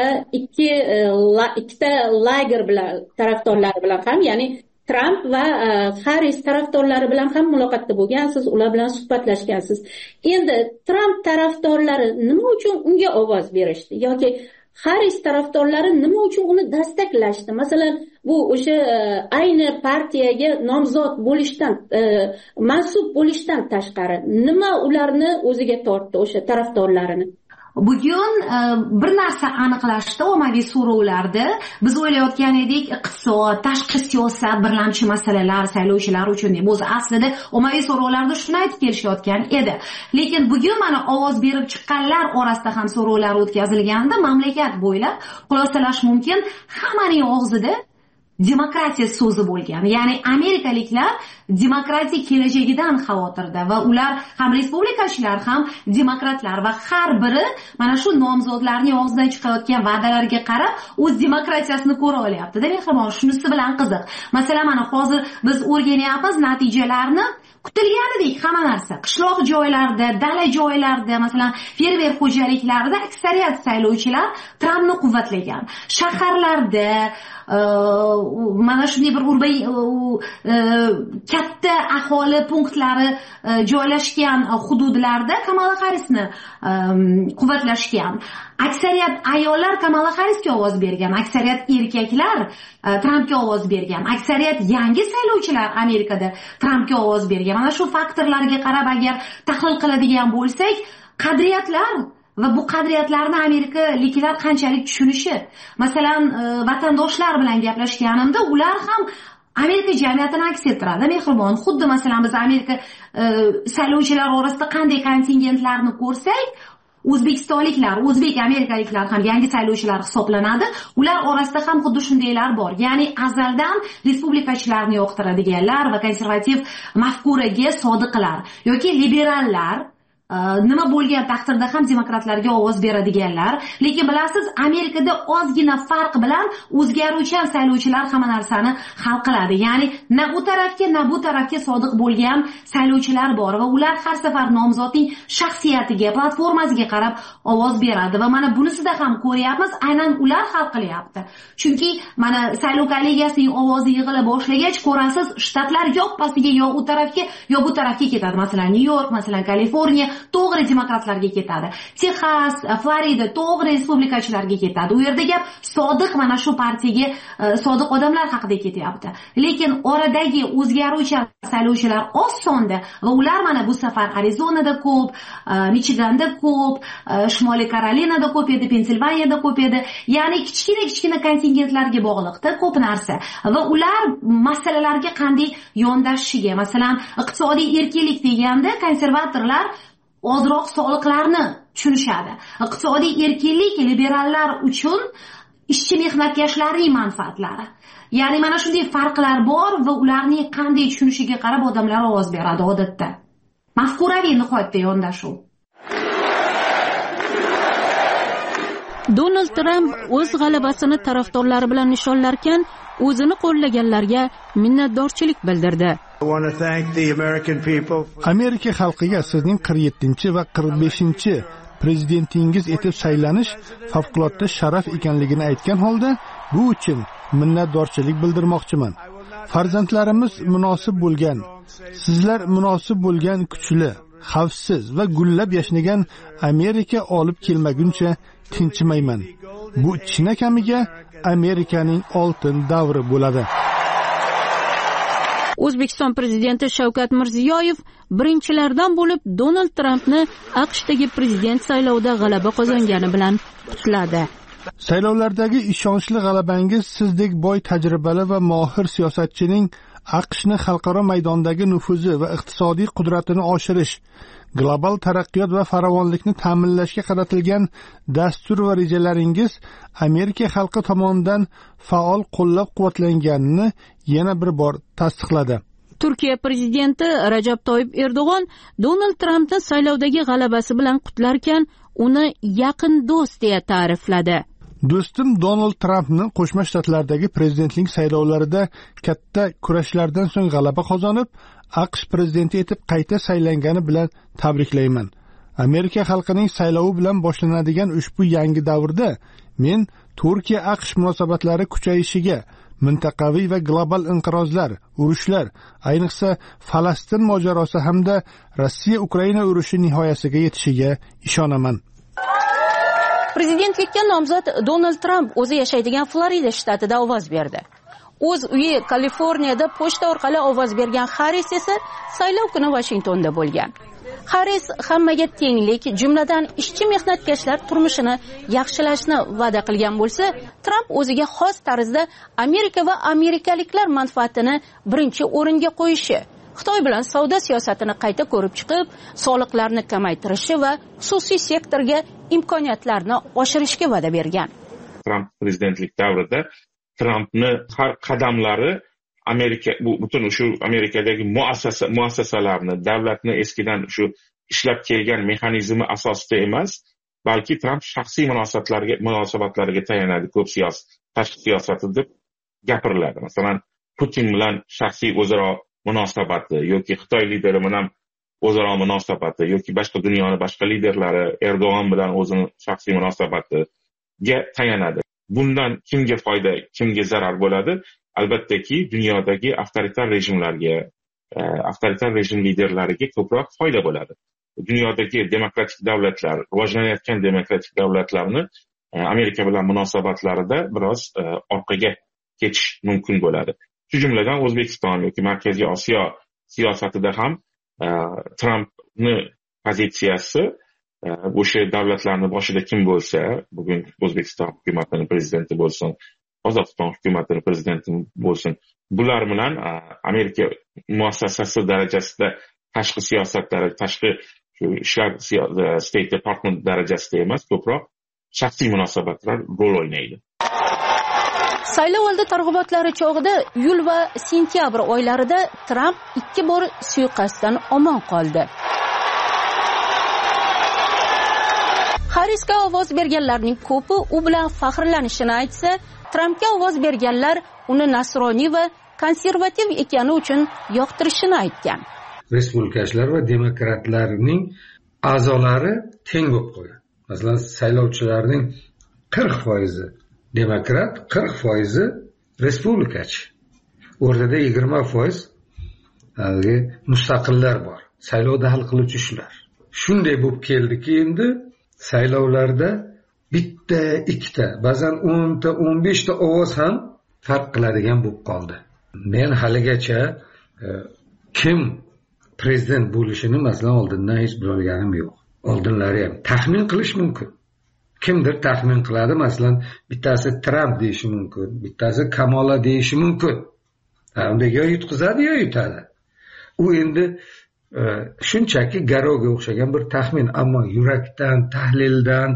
ikkita lager bilan tarafdorlari bilan ham, ya'ni Trump va Harris tarafdorlari bilan ham muloqotda bo'lgansiz, ular bilan suhbatlashgansiz. Endi Trump tarafdorlari nima uchun unga ovoz berishdi yoki Harris tarafdorlari nima uchun uni dastaklashdi? Masalan, bu o'sha ayni partiyaga nomzod bo'lishdan mansub bo'lishdan tashqari nima ularni o'ziga tortdi o'sha tarafdorlarini? Bugun bir narsa aniqlashdi ommaviy so'rovlarda. Biz o'ylayotgan edik iqtisod, tashqi siyosat birlamchi masalalar saylovchilar uchun deb. O'zi aslida ommaviy so'rovlarda shuni aytib kelishayotgan edi. Lekin bugun mana ovoz berib chiqqanlar orasida ham so'rovlar o'tkazilganda mamlakat bo'ylab xulosalash mumkin, hammaning og'zida demokratiya so'zi bo'lgan. Ya'ni amerikaliklar demokratiya kelajagidan xavotirda va ular ham respublikachilar ham demokratlar va har biri mana shu nomzodlarning og'zidan chiqayotgan va'dalarga qarab o'z demokratiyasini ko'ra olyapti-da, mehribon. Shunisi bilan qiziq. Masalan, mana hozir biz o'rganyapmiz natijalarni. Kutilganidek hamma narsa. Qishloq joylarda, dala joylarda, masalan, fermer xo'jaliklarida aksariyat saylovchilar Trampni quvvatlagan. Shaharlarda mana shunday bir katta aholi punktlari joylashgan hududlarda Kamala Harrisni quvvatlashgan. Aksariyat ayollar Kamala Harrisga ovoz bergan, aksariyat erkaklar Trampga ovoz bergan, aksariyat yangi saylovchilar Amerikada Trampga ovoz bergan. Mana shu faktorlarga qarab agar tahlil qiladigan bo'lsak, qadriyatlar va bu qadriyatlarni amerikaliklar qanchalik tushunishi. Masalan, vatandoshlar bilan gaplashganimda ular ham Amerika jamiyatini aks ettiradi, mehribon. Xuddi masalan biz Amerika saylovchilar orasida qanday kontingentlarni ko'rsak, o'zbekistonliklar, o'zbek amerikaliklar ham yangi saylovchilar hisoblanadi. Ular orasida ham xuddi shundaylar bor. Ya'ni azaldan respublikachilarni yoqtiradiganlar va konservativ mafkuraga sodiqlar yoki liberallar, nima bo'lgan taqdirda ham demokratlarga ovoz beradiganlar. Lekin bilasiz, Amerikada ozgina farq bilan o'zgaruvchan saylovchilar hamma narsani hal qiladi. Ya'ni na u tarafga, na bu tarafga sodiq bo'lgan saylovchilar bor va ular har safar nomzodning shaxsiyatiga, platformasiga qarab ovoz beradi va mana bunisida ham ko'ryapmiz, aynan ular hal qilyapti. Chunki mana saylov kollegiyasining ovozi yig'ila boshlagach, ko'rasiz, shtatlar yoppasiga yo u tarafga, yo bu tarafga ketadi. Masalan, Nyu-York, masalan, Kaliforniya to'g'ri demokratlarga ketadi. Texas, Florida to'g'ri respublikachilarga ketadi. U yerda gap sodiq mana shu partiyaga sodiq odamlar haqida ketyapti. Lekin oradagi o'zgaruvchi saylovchilar oz sonda va ular mana bu safar Arizonada ko'p, Michiganda ko'p, Shimoliy Karolinada ko'p edi, Pensilvaniyada ko'p edi. Ya'ni kichkina kontingentlarga bog'liqda ko'p narsa va ular masalalarga qanday yondashishiga, masalan, iqtisodiy erkinlik deganda konservatorlar ozroq soliqlarni tushunishadi. Iqtisodiy erkinlik liberallar uchun ishchi mehnatkashlarning manfaatlari. Ya'ni mana shunday farqlar bor va ularning qanday tushunishiga qarab odamlar ovoz beradi odatda. Mafkuraviy nihoyatda yondashuv. Donald Trump o'z g'alabasini tarafdorlari bilan nishonlarkan, o'zini qo'llaganlarga minnatdorchilik bildirdi. Amerika xalqiga sizning 47 va 45 prezidentingiz etib saylanish favqulodda sharaf ekanligini aytgan holda, bu uchun minnatdorchilik bildirmoqchiman. Farzandlarimiz munosib bo'lgan, sizlar munosib bo'lgan kuchli, xavfsiz va gullab yashnagan Amerika olib kelmaguncha tinchimayman. Bu chinakamiga Amerikaning oltin davri bo'ladi. O'zbekiston prezidenti Shavkat Mirziyoyev birinchilardan bo'lib Donald Trampni AQShdagi prezident saylovida g'alaba qozongani bilan qutladi. Saylovlardagi ishonchli g'alabangiz sizdek boy tajribali va mohir siyosatchining AQShni xalqaro maydondagi nufuzi va iqtisodiy qudratini oshirish, global taraqqiyot va farovonlikni ta'minlashga qaratilgan dastur va rejalaringiz Amerika xalqi tomonidan faol qo'llab-quvvatlanganini yana bir bor tasdiqladi. Turkiya prezidenti Rajab Toyyib Erdo'g'on Donald Trampni saylovdagi g'alabasi bilan qutlarkan, uni yaqin do'st deya ta'rifladi. Do'stim Donald Trampni Qo'shma Shtatlardagi prezidentlik saylovlarida katta kurashlardan so'ng g'alaba qozonib, AQSh prezidenti etib qayta saylangani bilan tabriklayman. Amerika xalqining saylovi bilan boshlanadigan ushbu yangi davrda men Turkiya AQSh munosabatlari kuchayishiga, mintaqaviy va global inqirozlar, urushlar, ayniqsa Falastin mojarosi hamda Rossiya-Ukraina urushi nihoyasiga yetishiga ishonaman. Prezidentlikka nomzod Donald Trump o'zi yashaydigan Florida shtatida ovoz berdi. o'z uyi Kaliforniyada pochta orqali ovoz bergan Harris esa saylov kuni Washingtonda bo'lgan. Harris hammaga tenglik, jumladan ishchi mehnatkashlar turmushini yaxshilashni va'da qilgan bo'lsa, Trump o'ziga xos tarzda Amerika va amerikaliklar manfaatini birinchi o'ringa qo'yishi, Xitoy bilan savdo siyosatini qayta ko'rib chiqib, soliqlarni kamaytirishi va xususiy sektorga imkoniyatlarni oshirishga va'da bergan. Trump prezidentlik davrida Trumpni har qadamlari Amerika butun shu Amerikadagi muassasalarni, davlatni eskidan shu ishlab kelgan mexanizmi asosida emas, balki Trump shaxsiy munosabatlariga tayanadi. Ko'p tashqi siyosati deb gapiriladi. Masalan, Putin bilan shaxsiy o'zaro munosabati yoki Xitoy lideri bilan o'zaro munosabati yoki boshqa dunyoni boshqa liderlari Erdo'g'on bilan o'zini shaxsiy munosabatiga tayanadi. Bundan kimga foyda, kimga zarar bo'ladi? Albattaki dunyodagi avtoritar rejim liderlariga ko'proq foyda bo'ladi. Dunyodagi demokratik davlatlar, rivojlanayotgan demokratik davlatlarni Amerika bilan munosabatlarida biroz orqaga ketish mumkin bo'ladi. Shu jumladan O'zbekiston yoki Markaziy Osiyo siyosatida ham Trumpni pozitsiyasi o'sha davlatlarning boshida kim bo'lsa, bugun O'zbekiston hukumatining prezidenti bo'lsin, Qozog'iston hukumatining prezidenti bo'lsin, bular bilan Amerika muassasasi darajasida tashqi siyosatlari, tashqi ishlar State Department darajasida emas, ko'proq shaxsiy munosabatlar rol o'ynaydi. Saylov oldi targ'ibotlari chog'ida iyul va sentyabr oylarida Trump 2 bor suiqasddan omon qoldi. Harrisga ovoz berganlarning ko'pi u bilan faxrlanishini aytsa, Trumpga ovoz berganlar uni nasroniy va konservativ ekani uchun yoqtirishini aytgan. Respublikachilar va demokratlarning a'zolari teng bo'lib qolgan. Masalan, saylovchilarning 40% demokrat, 40% respublikachi. O'rtada 20% mustaqillar bor. Saylovda hal qiluvchi shular. Shunday bo'lib keldiki, endi saylovlarda bitta, ikkita, ba'zan 10 ta, 15 ta ovoz ham farq qiladigan bo'lib qoldi. Men haligacha kim prezident bo'lishini masalan oldindan hech bilganim yo'q. Oldinlari ham taxmin qilish mumkin. Kimdir taxmin qiladi, masalan, bittasi Trump deyishi mumkin, bittasi Kamala deyishi mumkin. Unda yo yutqizadi, yo yutadi. U endi shunchaki garovga o'xshagan bir taxmin, ammo yurakdan, tahlildan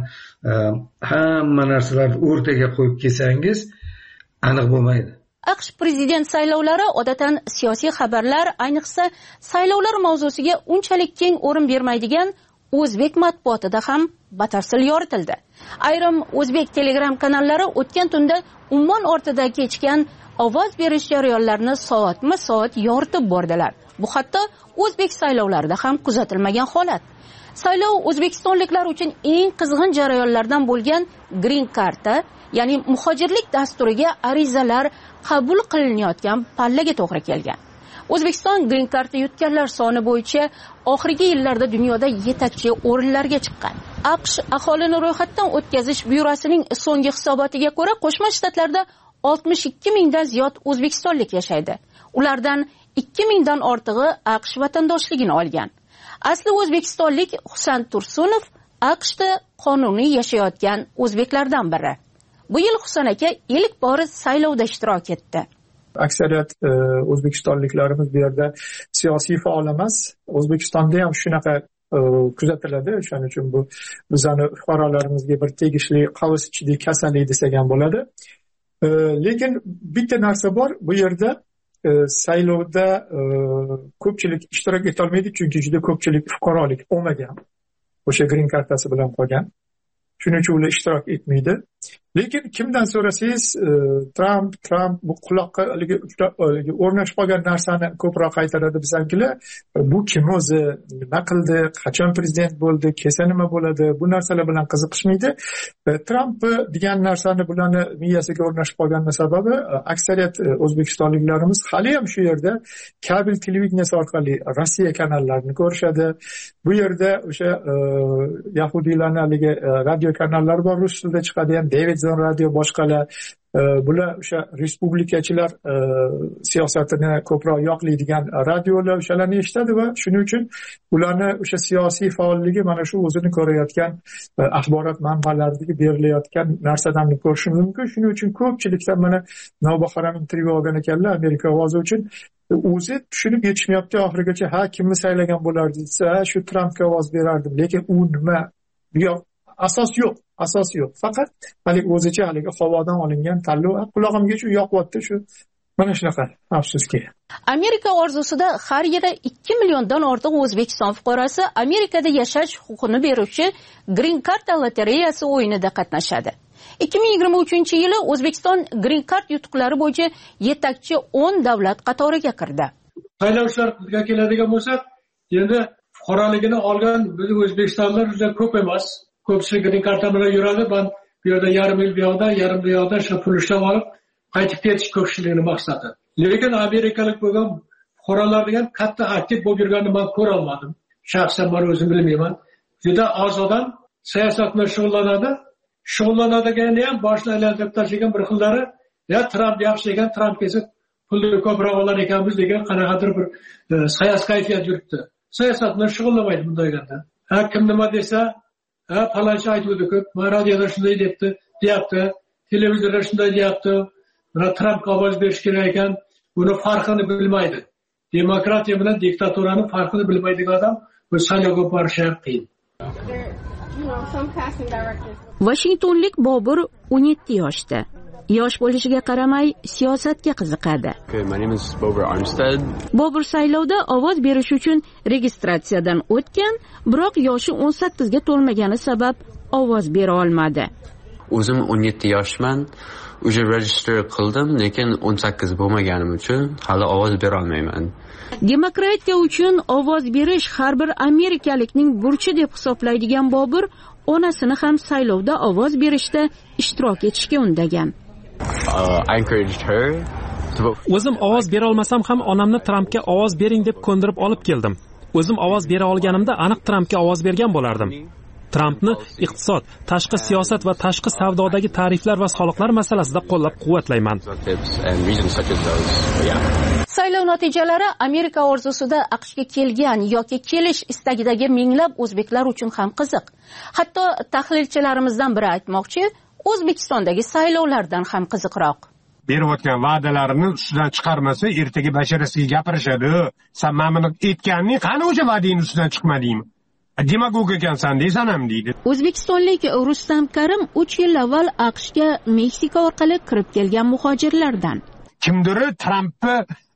hamma narsalarni o'rtaga qo'yib kelsangiz aniq bo'lmaydi. AQSh prezident saylovlari odatan siyosiy xabarlar, ayniqsa saylovlar mavzusiga unchalik keng o'rin bermaydigan o'zbek matbuotida ham batafsil yoritildi. Ayrim o'zbek telegram kanallari o'tgan tunda ummon ortida kechgan ovoz berish jarayonlarini soatma-soat yoritib bordilar. Bu hatto o'zbek saylovlarida ham kuzatilmagan holat. Saylov o'zbekistonliklar uchun eng qizg'in jarayonlardan bo'lgan Green Card'a, ya'ni muhojirlik dasturiga arizalar qabul qilinayotgan pallaga to'g'ri kelgan. O'zbekiston Green Card'ni yutganlar soni bo'yicha oxirgi yillarda dunyoda yetakchi o'rinlarga chiqqan. AQSh aholini ro'yxatdan o'tkazish byurosining so'nggi hisobotiga ko'ra, Qo'shma Shtatlarda 62 mingdan ziyod o'zbekistonlik yashaydi. Ulardan 2 mingdan ortig'i AQSh vatandoshligini olgan. Asli o'zbekistonlik Husan Tursunov AQShda qonuniy yashayotgan o'zbeklardan biri. Bu yil Husan aka ilk bor saylovda ishtirok etdi. Aksariyat o'zbekistonliklarimiz bu yerda siyosiy faol emas. O'zbekistonda ham shunaqa kuzatiladi. O'shaning uchun bu bizning fuqarolarimizga bir tegishli qavs ichidagi kasallik desak ham bo'ladi. Lekin bitta narsa bor, bu yerda saylovda ko'pchilik ishtirok eta olmaydi, chunki juda ko'pchilik fuqarolik olmagan. O'sha green kartasi bilan qolgan. Shuning uchun ular ishtirok etmaydi. Lekin kimdan so'rasangiz, Trump bu quloqqa o'rnashib qolgan narsani ko'proq qaytaradi bizankilar. Bu kim o'zi, nima qildi, qachon prezident bo'ldi, kelsa nima bo'ladi, bu narsalar bilan qiziqishmaydi. Trump degan narsani bularni miyasiga o'rnashib qolganning sababi aksariyat o'zbekistonliklarimiz hali ham shu yerda kabel televideniyasi orqali Rossiya kanallarini ko'rishadi. Bu yerda o'sha yahudiylarning radio kanallari bor, rus tilida chiqadigan David televizion, radio, boshqalar bular o'sha respublikachilar siyosatini ko'proq yoqlaydigan radiolar o'shalarni eshitadi va shuning uchun ularni o'sha siyosiy faolligi mana shu o'zini ko'rayotgan axborot manbalaridagi berilayotgan narsadan ko'rishimiz mumkin. Shuning uchun ko'pchilikdan mana Navbahor ham intervyu olgan ekanlar Amerika ovozi uchun. O'zi tushunib yetishmayapti oxirigacha. Ha, kimni saylagan bo'lardi desa, shu Trampga ovoz berardim, lekin u nima? Yo'q, asos yo'q. Faqat hali o'zicha haligi havodan olingan tanlov qulog'imga shu yoqyapti, shu mana shunaqa, afsuski. Amerika orzusida har yili 2 milliondan ortiq O'zbekiston fuqarosi Amerikada yashash huquqini beruvchi Green Card lotereyasi o'yinida qatnashadi. 2023-yili O'zbekiston Green Card yutuqlari bo'yicha yetakchi 10 davlat qatoriga kirdi. Saylovchilarga keladigan bo'lsak, endi fuqaroligini olgan biz O'zbekistonlar juda ko'p emas. Ko'pchilik Green Card bilan yuradi. Ben bu yerda yarim yil bu yoqda shu pul ishlab olib qaytib ketish ko'pchilikning maqsadi. Lekin amerikalik bo'lgan fuqarolar degan katta aktiv bo'lib yurganini men ko'ra olmadim. Shaxsan men o'zim bilmayman. Juda oz odam siyosat bilan shug'ullanadi. Shug'ullanadiganini ham boshini aylantirib tashlagan bir xillari, ya Trump yaxshi ekan, Trump kelsa pulni ko'proq olar ekanmiz degan qanaqadir bir siyosiy kayfiyat yuribdi. Siyosat bilan shug'ullanmaydi bunday ganda. Kim nima desa, falanchi aytuvdi ko'p, radioda shunday deyapti, televizorda shunday deyapti. Mana Trampga ovoz berish kerak ekan, buni farqini bilmaydi. Demokratiya bilan diktaturaning farqini bilmaydigan odam bu saylovga borishi qiyin. Washingtonlik Bobur 17 yoshda. Yosh bo'lishiga qaramay siyosatga qiziqadi. Bobur saylovda ovoz berish uchun registratsiyadan o'tgan, biroq yoshi 18 ga to'lmagani sabab ovoz bera olmadi. O'zim 17 yoshman, o'sha register qildim, lekin 18 bo'lmaganim uchun hali ovoz bera olmayman. Demokratiya uchun ovoz berish har bir amerikalikning burchi deb hisoblaydigan Bobur onasini ham saylovda ovoz berishda ishtirok etishga undagan. O'zim ovoz bera olmasam ham onamni Trampga ovoz bering deb ko'ndirib olib keldim. O'zim ovoz bera olganimda aniq Trampga ovoz bergan bo'lardim. Trampni iqtisod, tashqi siyosat va tashqi savdodagi tariflar va soliqlar masalasida qo'llab-quvvatlayman. Saylov natijalari Amerika orzusida AQShga kelgan yoki kelish istagidagi minglab o'zbeklar uchun ham qiziq. Hatto tahlilchilarimizdan biri aytmoqchi, O'zbekistondagi saylovlardan ham qiziqroq. Berayotgan va'dalarini ustidan chiqarmasa, ertaga basharasiga gapirishadi. Sen mana aytganing qani o'sha va'daning ustidan chiqmadingmi? Demagog ekansan deysan ham deydi. O'zbekistonlik Rustam Karim 3 yil avval AQShga Meksika orqali kirib kelgan muhojirlardan. Kimdir Trampni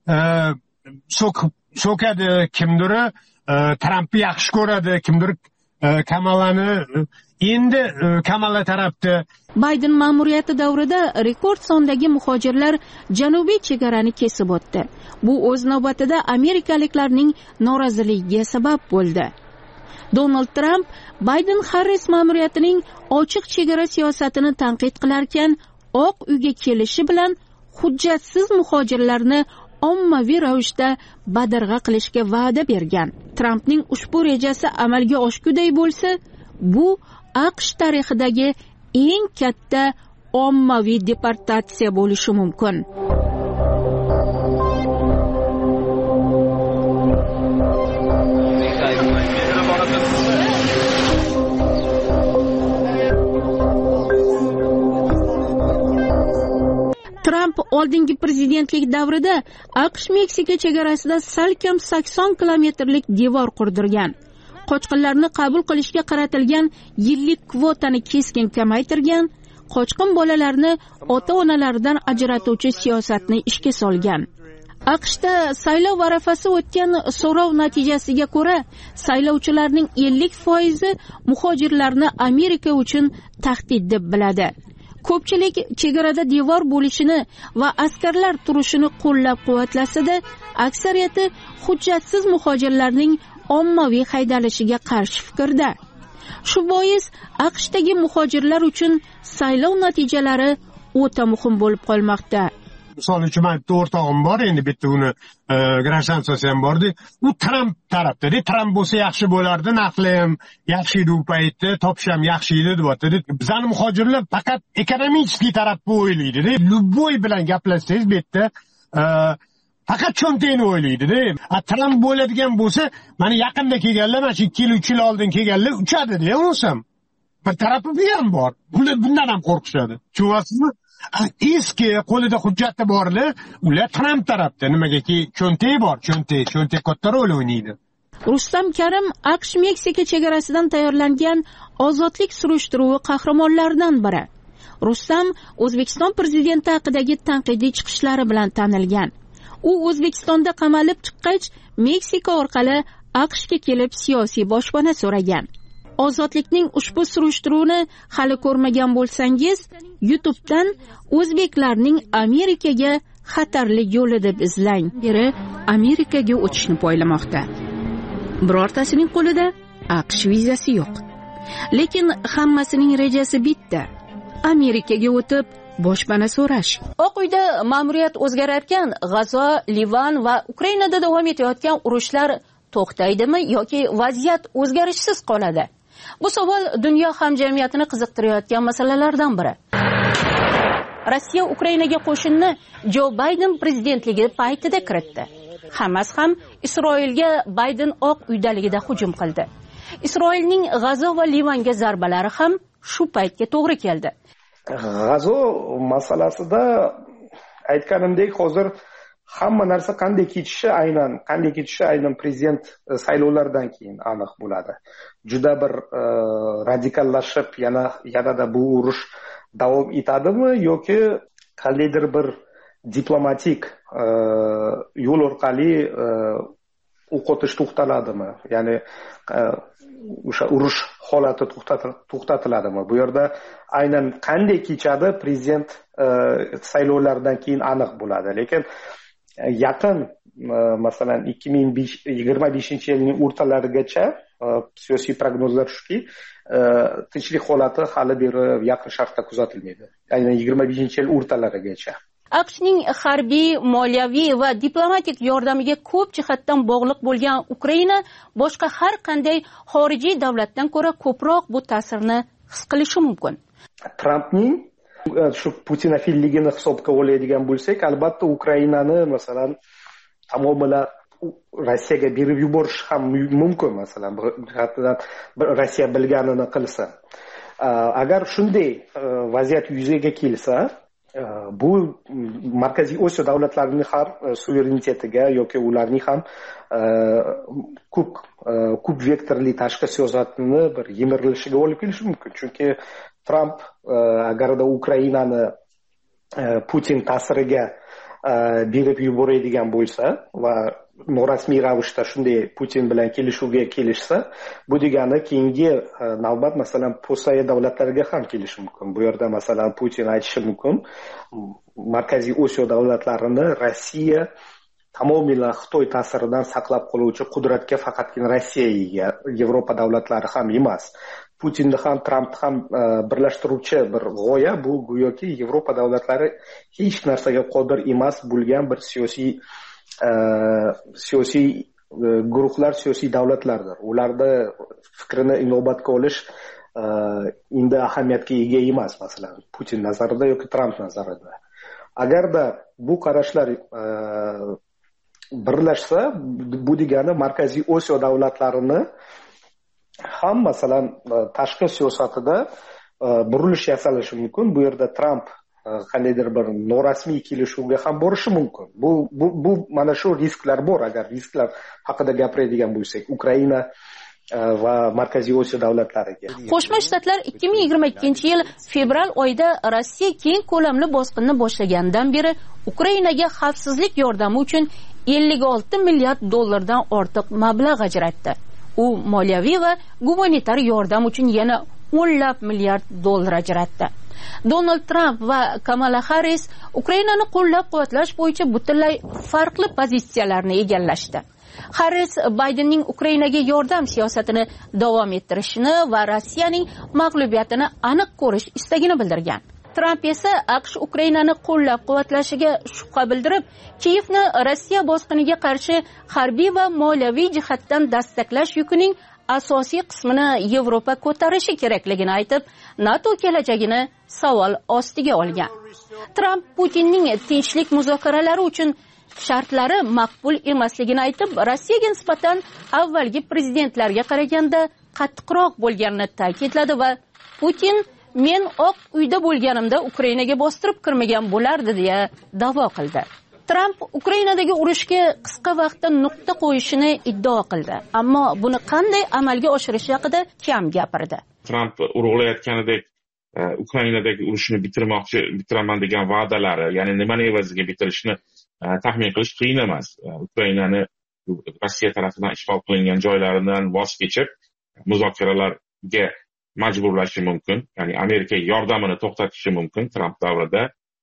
so'kadi, kimdir Trampni yaxshi ko'radi, kimdir Kamalani endi Kamala tarafda. Bayden ma'muriyati davrida rekord sondagi muhojirlar janubiy chegarani kesib o'tdi. Bu o'z navbatida amerikaliklarning noroziligiga sabab bo'ldi. Donald Trump Biden-Harris ma'muriyatining ochiq chegara siyosatini tanqid qilarkan, Oq uyga kelishi bilan hujjatsiz muhojirlarni ommaviy ravishda badarg'a qilishga va'da bergan. Trampning ushbu rejasi amalga oshguday bo'lsa, bu AQSh tarixidagi eng katta ommaviy deportatsiya bo'lishi mumkin. Trump oldingi prezidentlik davrida AQSh Meksika chegarasida salkam 80 kilometrlik devor qurdirgan. Qochqinlarni qabul qilishga qaratilgan yillik kvotani keskin kamaytirgan, qochqin bolalarni ota-onalaridan ajratuvchi siyosatni ishga solgan. AQShda saylov arafasi o'tgan so'rov natijasiga ko'ra, saylovchilarning 50% muhojirlarni Amerika uchun tahdid deb biladi. Ko'pchilik chegarada devor bo'lishini va askarlar turishini qo'llab-quvvatlasa-da, aksariyati hujjatsiz muhojirlarning ommaviy haydalishiga qarshi fikrda. Shu bois AQShdagi muhojirlar uchun saylov natijalari o'ta muhim bo'lib qolmoqda. misol uchun man bitta o'rtog'im bor, endi bitta uni grajdanstvosi ham bordi. U Tramp tarafda. Tramp bo'lsa yaxshi bo'lardi, narxlar ham yaxshi edi u paytda, topish ham yaxshi edi deb aytdi. Bizning muhojirlar faqat ekonomik tarafni o'ylaydi. Любой bilan gaplashsangiz bu yerda faqat cho'ntakni o'ylaydi-da. Tramp bo'ladigan bo'lsa, mana yaqinda kelganlar, mana 2 yil 3 yil oldin kelganlar uchadi-da, o'nsam. Bir tarafi bu ham bor. Bundan ham qo'rqishadi. Tushunasizmi? Eski qo'lida hujjati borlar, ular Tramp tarafda. Nimagaki cho'ntak bor, cho'ntak katta rol o'ynaydi. Rustam Karim AQSh Meksika chegarasidan tayyorlangan ozodlik surishtiruvi qahramonlaridan biri. Rustam O'zbekiston prezidenti haqidagi tanqidiy chiqishlari bilan tanilgan. U O'zbekistonda qamalib chiqqach, Meksika orqali AQShga kelib siyosiy boshpana so'ragan. Ozodlikning ushbu surishtiruvini hali ko'rmagan bo'lsangiz, YouTube'dan o'zbeklarning Amerikaga xatarli yo'li deb izlang. Biri Amerikaga o'tishni poylamoqda. Birortasining qo'lida AQSh vizasi yo'q. Lekin hammasining rejasi bitta. Amerikaga o'tib boshpana so'rash. Oq uyda ma'muriyat o'zgararkan, G'azo, Livan va Ukrainada davom etayotgan urushlar to'xtaydimi yoki vaziyat o'zgarishsiz qoladi? Bu savol dunyo hamjamiyatini qiziqtirayotgan masalalardan biri. Rossiya Ukrainaga qo'shinni Jo Bayden prezidentligi paytida kiritdi. Hamas ham Isroilga Bayden Oq uydaligida hujum qildi. Isroilning G'azo va Livanga zarbalari ham shu paytga to'g'ri keldi. G'azo masalasida aytganimdek, hozir hamma narsa qanday kechishi aynan prezident saylovlaridan keyin aniq bo'ladi. Juda bir radikallashib yanada bu urush davom etadimi yoki qandaydir bir diplomatik yo'l orqali o'qotish to'xtaladimi? Ya'ni o'sha urush holati to'xtatiladimi? Bu yerda aynan qanday kechadi prezident saylovlaridan keyin aniq bo'ladi. Lekin yaqin masalan 2025-yilning o'rtalarigacha siyosiy prognozlar shuki, tinchlik holati hali beri Yaqin Sharqda kuzatilmaydi. Aynan 25-yil o'rtalarigacha. AQShning harbiy, moliyaviy va diplomatik yordamiga ko'p jihatdan bog'liq bo'lgan Ukraina boshqa har qanday xorijiy davlatdan ko'ra ko'proq bu ta'sirni his qilishi mumkin. Trampning shu putinofilligini hisobga oladigan bo'lsak, albatta Ukrainani masalan tamomila Rossiyaga berib yuborish ham mumkin, masalan, Rossiya bilganini qilsa. Agar shunday vaziyat yuzaga kelsa, bu Markaziy Osiyo davlatlarining har suverenitetiga yoki ularning ham ko'p vektorli tashqi siyosatini bir yemirilishiga olib kelishi mumkin. Chunki Tramp agarda Ukrainani Putin ta'siriga berib yuboradigan bo'lsa va norasmiy ravishda shunday Putin bilan kelishuvga kelishsa, bu degani keyingi navbat masalan Posaya davlatlariga ham kelishi mumkin. Bu yerda masalan Putin aytishi mumkin, Markaziy Osiyo davlatlarini Rossiya tamomila Xitoy ta'siridan saqlab qoluvchi qudratga faqatgina Rossiya ega, Yevropa davlatlari ham emas. Putinni ham Trampni ham birlashtiruvchi bir g'oya bu go'yoki Yevropa davlatlari hech narsaga qodir emas bo'lgan bir siyosiy guruhlar, siyosiy davlatlardir. Ularda fikrini inobatga olish endi ahamiyatga ega emas, masalan Putin nazarida yoki Tramp nazarida. Agarda bu qarashlar birlashsa, bu degani Markaziy Osiyo davlatlarini ham masalan tashqi siyosatida burilish yasalishi mumkin. Bu yerda Tramp qandaydir bir norasmiy kelishuvga ham borishi mumkin. Bu mana shu risklar bor. Agar risklar haqida gapiradigan bo'lsak, Ukraina va Markaziy Osiyo davlatlariga. Qo'shma Shtatlar 2022-yil fevral oyida Rossiya keng ko'lamli bosqinni boshlaganidan beri Ukrainaga xavfsizlik yordami uchun 56 milliard dollardan ortiq mablag' ajratdi. U moliyaviy va gumanitar yordam uchun yana 10 milliard dollar ajratdi. Donald Trump va Kamala Harris Ukrainani qo'llab-quvvatlash bo'yicha butunlay farqli pozitsiyalarni egallashdi. Harris Baydenning Ukrainaga yordam siyosatini davom ettirishini va Rossiyaning mag'lubiyatini aniq ko'rish istagini bildirgan. Tramp esa AQSh Ukrainani qo'llab-quvvatlashiga shubha bildirib, Kiyevni Rossiya bosqiniga qarshi harbiy va moliyaviy jihatdan dastaklash yukining asosiy qismini Yevropa ko'tarishi kerakligini aytib, NATO kelajagini savol ostiga olgan. Tramp Putinning tinchlik muzokaralari uchun shartlari maqbul emasligini aytib, Rossiyaga nisbatan avvalgi prezidentlarga qaraganda qattiqroq bo'lganini ta'kidladi va Putin men Oq uyda bo'lganimda Ukrainaga bostirib kirmagan bo'lardi deya da'vo qildi. Tramp Ukrainadagi urushga qisqa vaqtda nuqta qo'yishini iddao qildi, ammo buni qanday amalga oshirish haqida kam gapirdi. Tramp urug'layotganidek Ukrainadagi urushni bitiraman degan va'dalari, ya'ni nimani evaziga bitirishni taxmin qilish qiyin emas. Ukrainani Rossiya tomonidan ishg'ol qilingan joylaridan voz kechib, muzokaralarga majburlashi mumkin, ya'ni Amerika yordamini to'xtatishi mumkin Tramp davrida.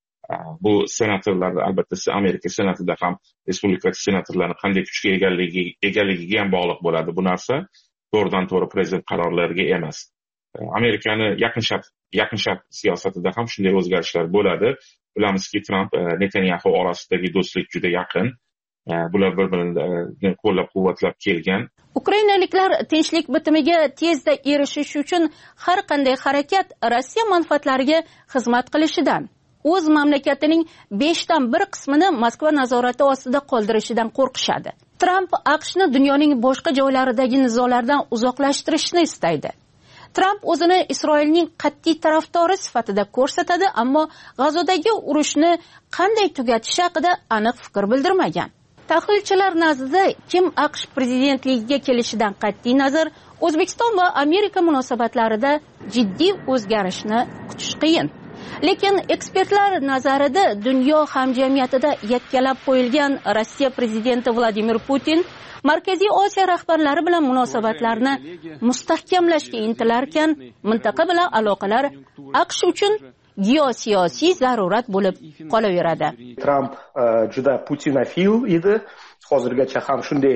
Bu senatorlar, albatta Amerika senatida ham respublikachi senatorlarning qanday kuchga egaligiga ham bog'liq bo'ladi bu narsa. To'g'ridan to'g'ri prezident qarorlariga emas. Amerikani yaqin sharq siyosatida ham shunday o'zgarishlar bo'ladi. Bilamizki, Tramp Netanyahu orasidagi do'stlik juda yaqin. Bular bir-birini qo'llab-quvvatlab kelgan. Ukrainaliklar tinchlik bitimiga tezda erishish uchun har qanday harakat Rossiya manfaatlariga xizmat qilishidan, o'z mamlakatining 1/5 qismini Moskva nazorati ostida qoldirishidan qo'rqishadi. Tramp AQShni dunyoning boshqa joylaridagi nizolardan uzoqlashtirishni istaydi. Tramp o'zini Isroilning qat'iy tarafdori sifatida ko'rsatadi, ammo G'azodagi urushni qanday tugatish haqida aniq fikr bildirmagan. Tahlilchilar nazdida kim AQSh prezidentligiga kelishidan qat'iy nazar O'zbekiston va Amerika munosabatlarida jiddiy o'zgarishni kutish qiyin. Lekin ekspertlar nazarida dunyo hamjamiyatida yakkalab qo'yilgan Rossiya prezidenti Vladimir Putin Markaziy Osiyo rahbarlari bilan munosabatlarni mustahkamlashga intilarkan, mintaqa bilan aloqalar AQSh uchun geosiyosiy zarurat bo'lib qolaveradi. Tramp juda putinofil edi. Hozirgacha ham shunday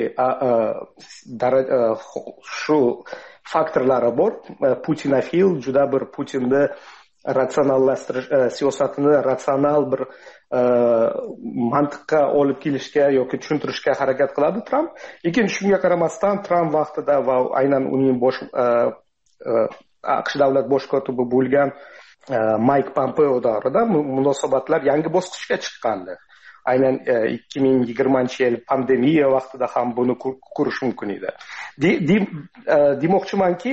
shu faktorlari bor. Putinofil juda bir Putinni ratsionallashtirish siyosatini ratsional bir mantiqqa olib kelishga yoki tushuntirishga harakat qiladi Tramp. Lekin shunga qaramasdan Tramp vaqtida va aynan uning AQSh davlat bosh kotibi bo'lgan Mike Pompeo davrida munosabatlar yangi bosqichga chiqqandi. Aynan 2020-yil pandemiya vaqtida ham buni ko'rish mumkin edi. Demoqchimanki,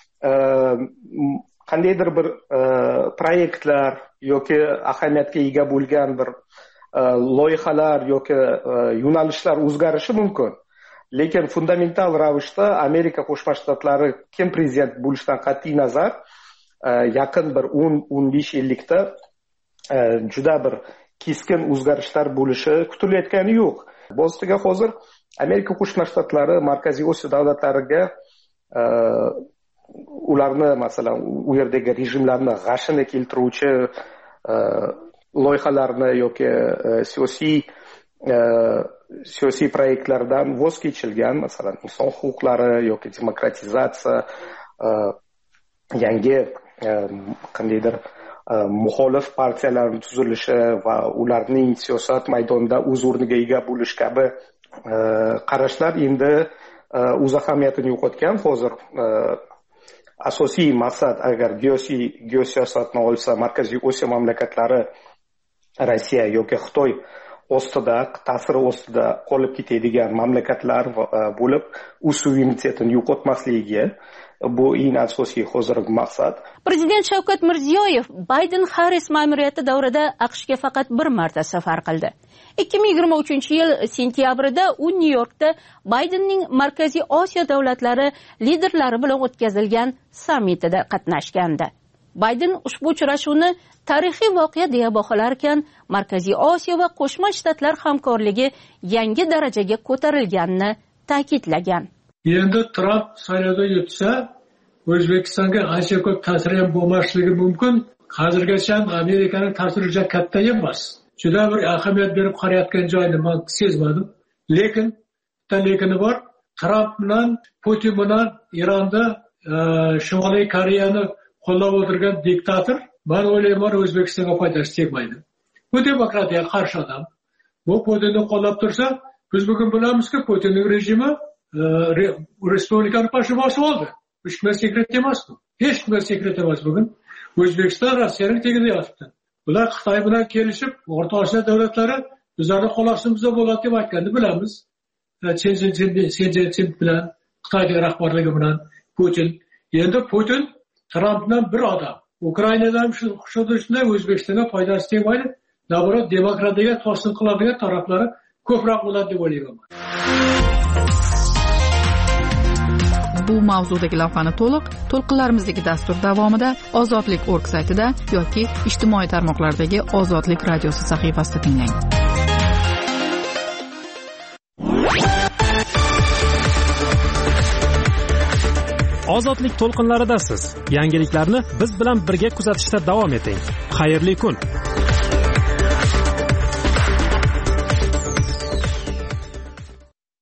qandaydir bir proyektlar yoki ahamiyatga ega bo'lgan bir loyihalar yoki yo'nalishlar o'zgarishi mumkin. Lekin fundamental ravishda Amerika Qo'shma Shtatlari kim prezident bo'lishidan qat'iy nazar yaqin bir 10-15 yillikda juda bir keskin o'zgarishlar bo'lishi kutilayotgani yo'q. Bostiga hozir Amerika Qo'shma Shtatlari Markaziy Osiyo davlatlariga ularni masalan u yerdagi rejimlarni g'ashini keltiruvchi loyihalarni yoki siyosiy proyektlardan voz kechilgan, masalan inson huquqlari yoki demokratizatsiya, yangi qandaydir muxolif partiyalarning tuzilishi va ularning siyosat maydonida o'z o'rniga ega bo'lish kabi qarashlar endi o'z ahamiyatini yo'qotgan. Hozir asosiy maqsad agar geosiyosatni olsa Markaziy Osiyo mamlakatlari Rossiya yoki Xitoy ostida, ta'siri ostida qolib ketadigan mamlakatlar bo'lib, u suverenitetini yo'qotmasligiga bu eng asosiy hozirgi maqsad. Prezident Shavkat Mirziyoyev Bayden-Harris ma'muriyati davrida AQShga faqat bir marta safar qildi. 2023-yil sentyabrida u Nyu-Yorkda Baydenning Markaziy Osiyo davlatlari liderlari bilan o'tkazilgan sammitida qatnashgandi. Bayden ushbu uchrashuvni tarixiy voqea deya baholar ekan, Markaziy Osiyo va Qo'shma Shtatlar hamkorligi yangi darajaga ko'tarilganini ta'kidlagan. Endi Tramp saylovda yutsa, O'zbekistonga ancha ko'p ta'siri ham bo'lmasligi mumkin. Hozirgacha ham Amerikaning ta'siri juda katta emas. Juda bir ahamiyat berib qarayotgan joyini men sezmadim. Lekin lekini bor. Tramp bilan Putin bilan Eronda Shimoliy Koreyani qo'llab o'tirgan diktator man o'ylayman O'zbekistonga foydasi tegmaydi. Bu demokratiyaga qarshi odam. Bu Putinni qo'llab tursa, biz bugun bilamizki, Putinning rejimi respublikani qarshi bosib oldi. Hech kimga sekret emas bu. Hech kimga sekret emas bugun. O'zbekiston Rossiyaning tagida yotibdi. Bular Xitoy bilan kelishib, O'rta Osiyo davlatlari bizlarning qo'l ostimizda bo'ladi deb aytganini bilamiz. Sin Jinping bilan, Xitoy rahbarligi bilan Putin. Endi Putin Trampdan bir odam. Ukrainadan shunday O'zbekistonga foydasi tegmaydi. Navrot demokratiyaga to'sin qiladigan taraflari ko'proq bo'ladi deb o'ylayman. Bu mavzudagi lavhani to'lqinlarimizdagi dastur davomida ozodlik.org saytida yoki ijtimoiy tarmoqlardagi Ozodlik radiosi sahifasida tinglang. Ozodlik to'lqinlaridasiz. Yangiliklarni biz bilan birga kuzatishda davom eting. Xayrli kun.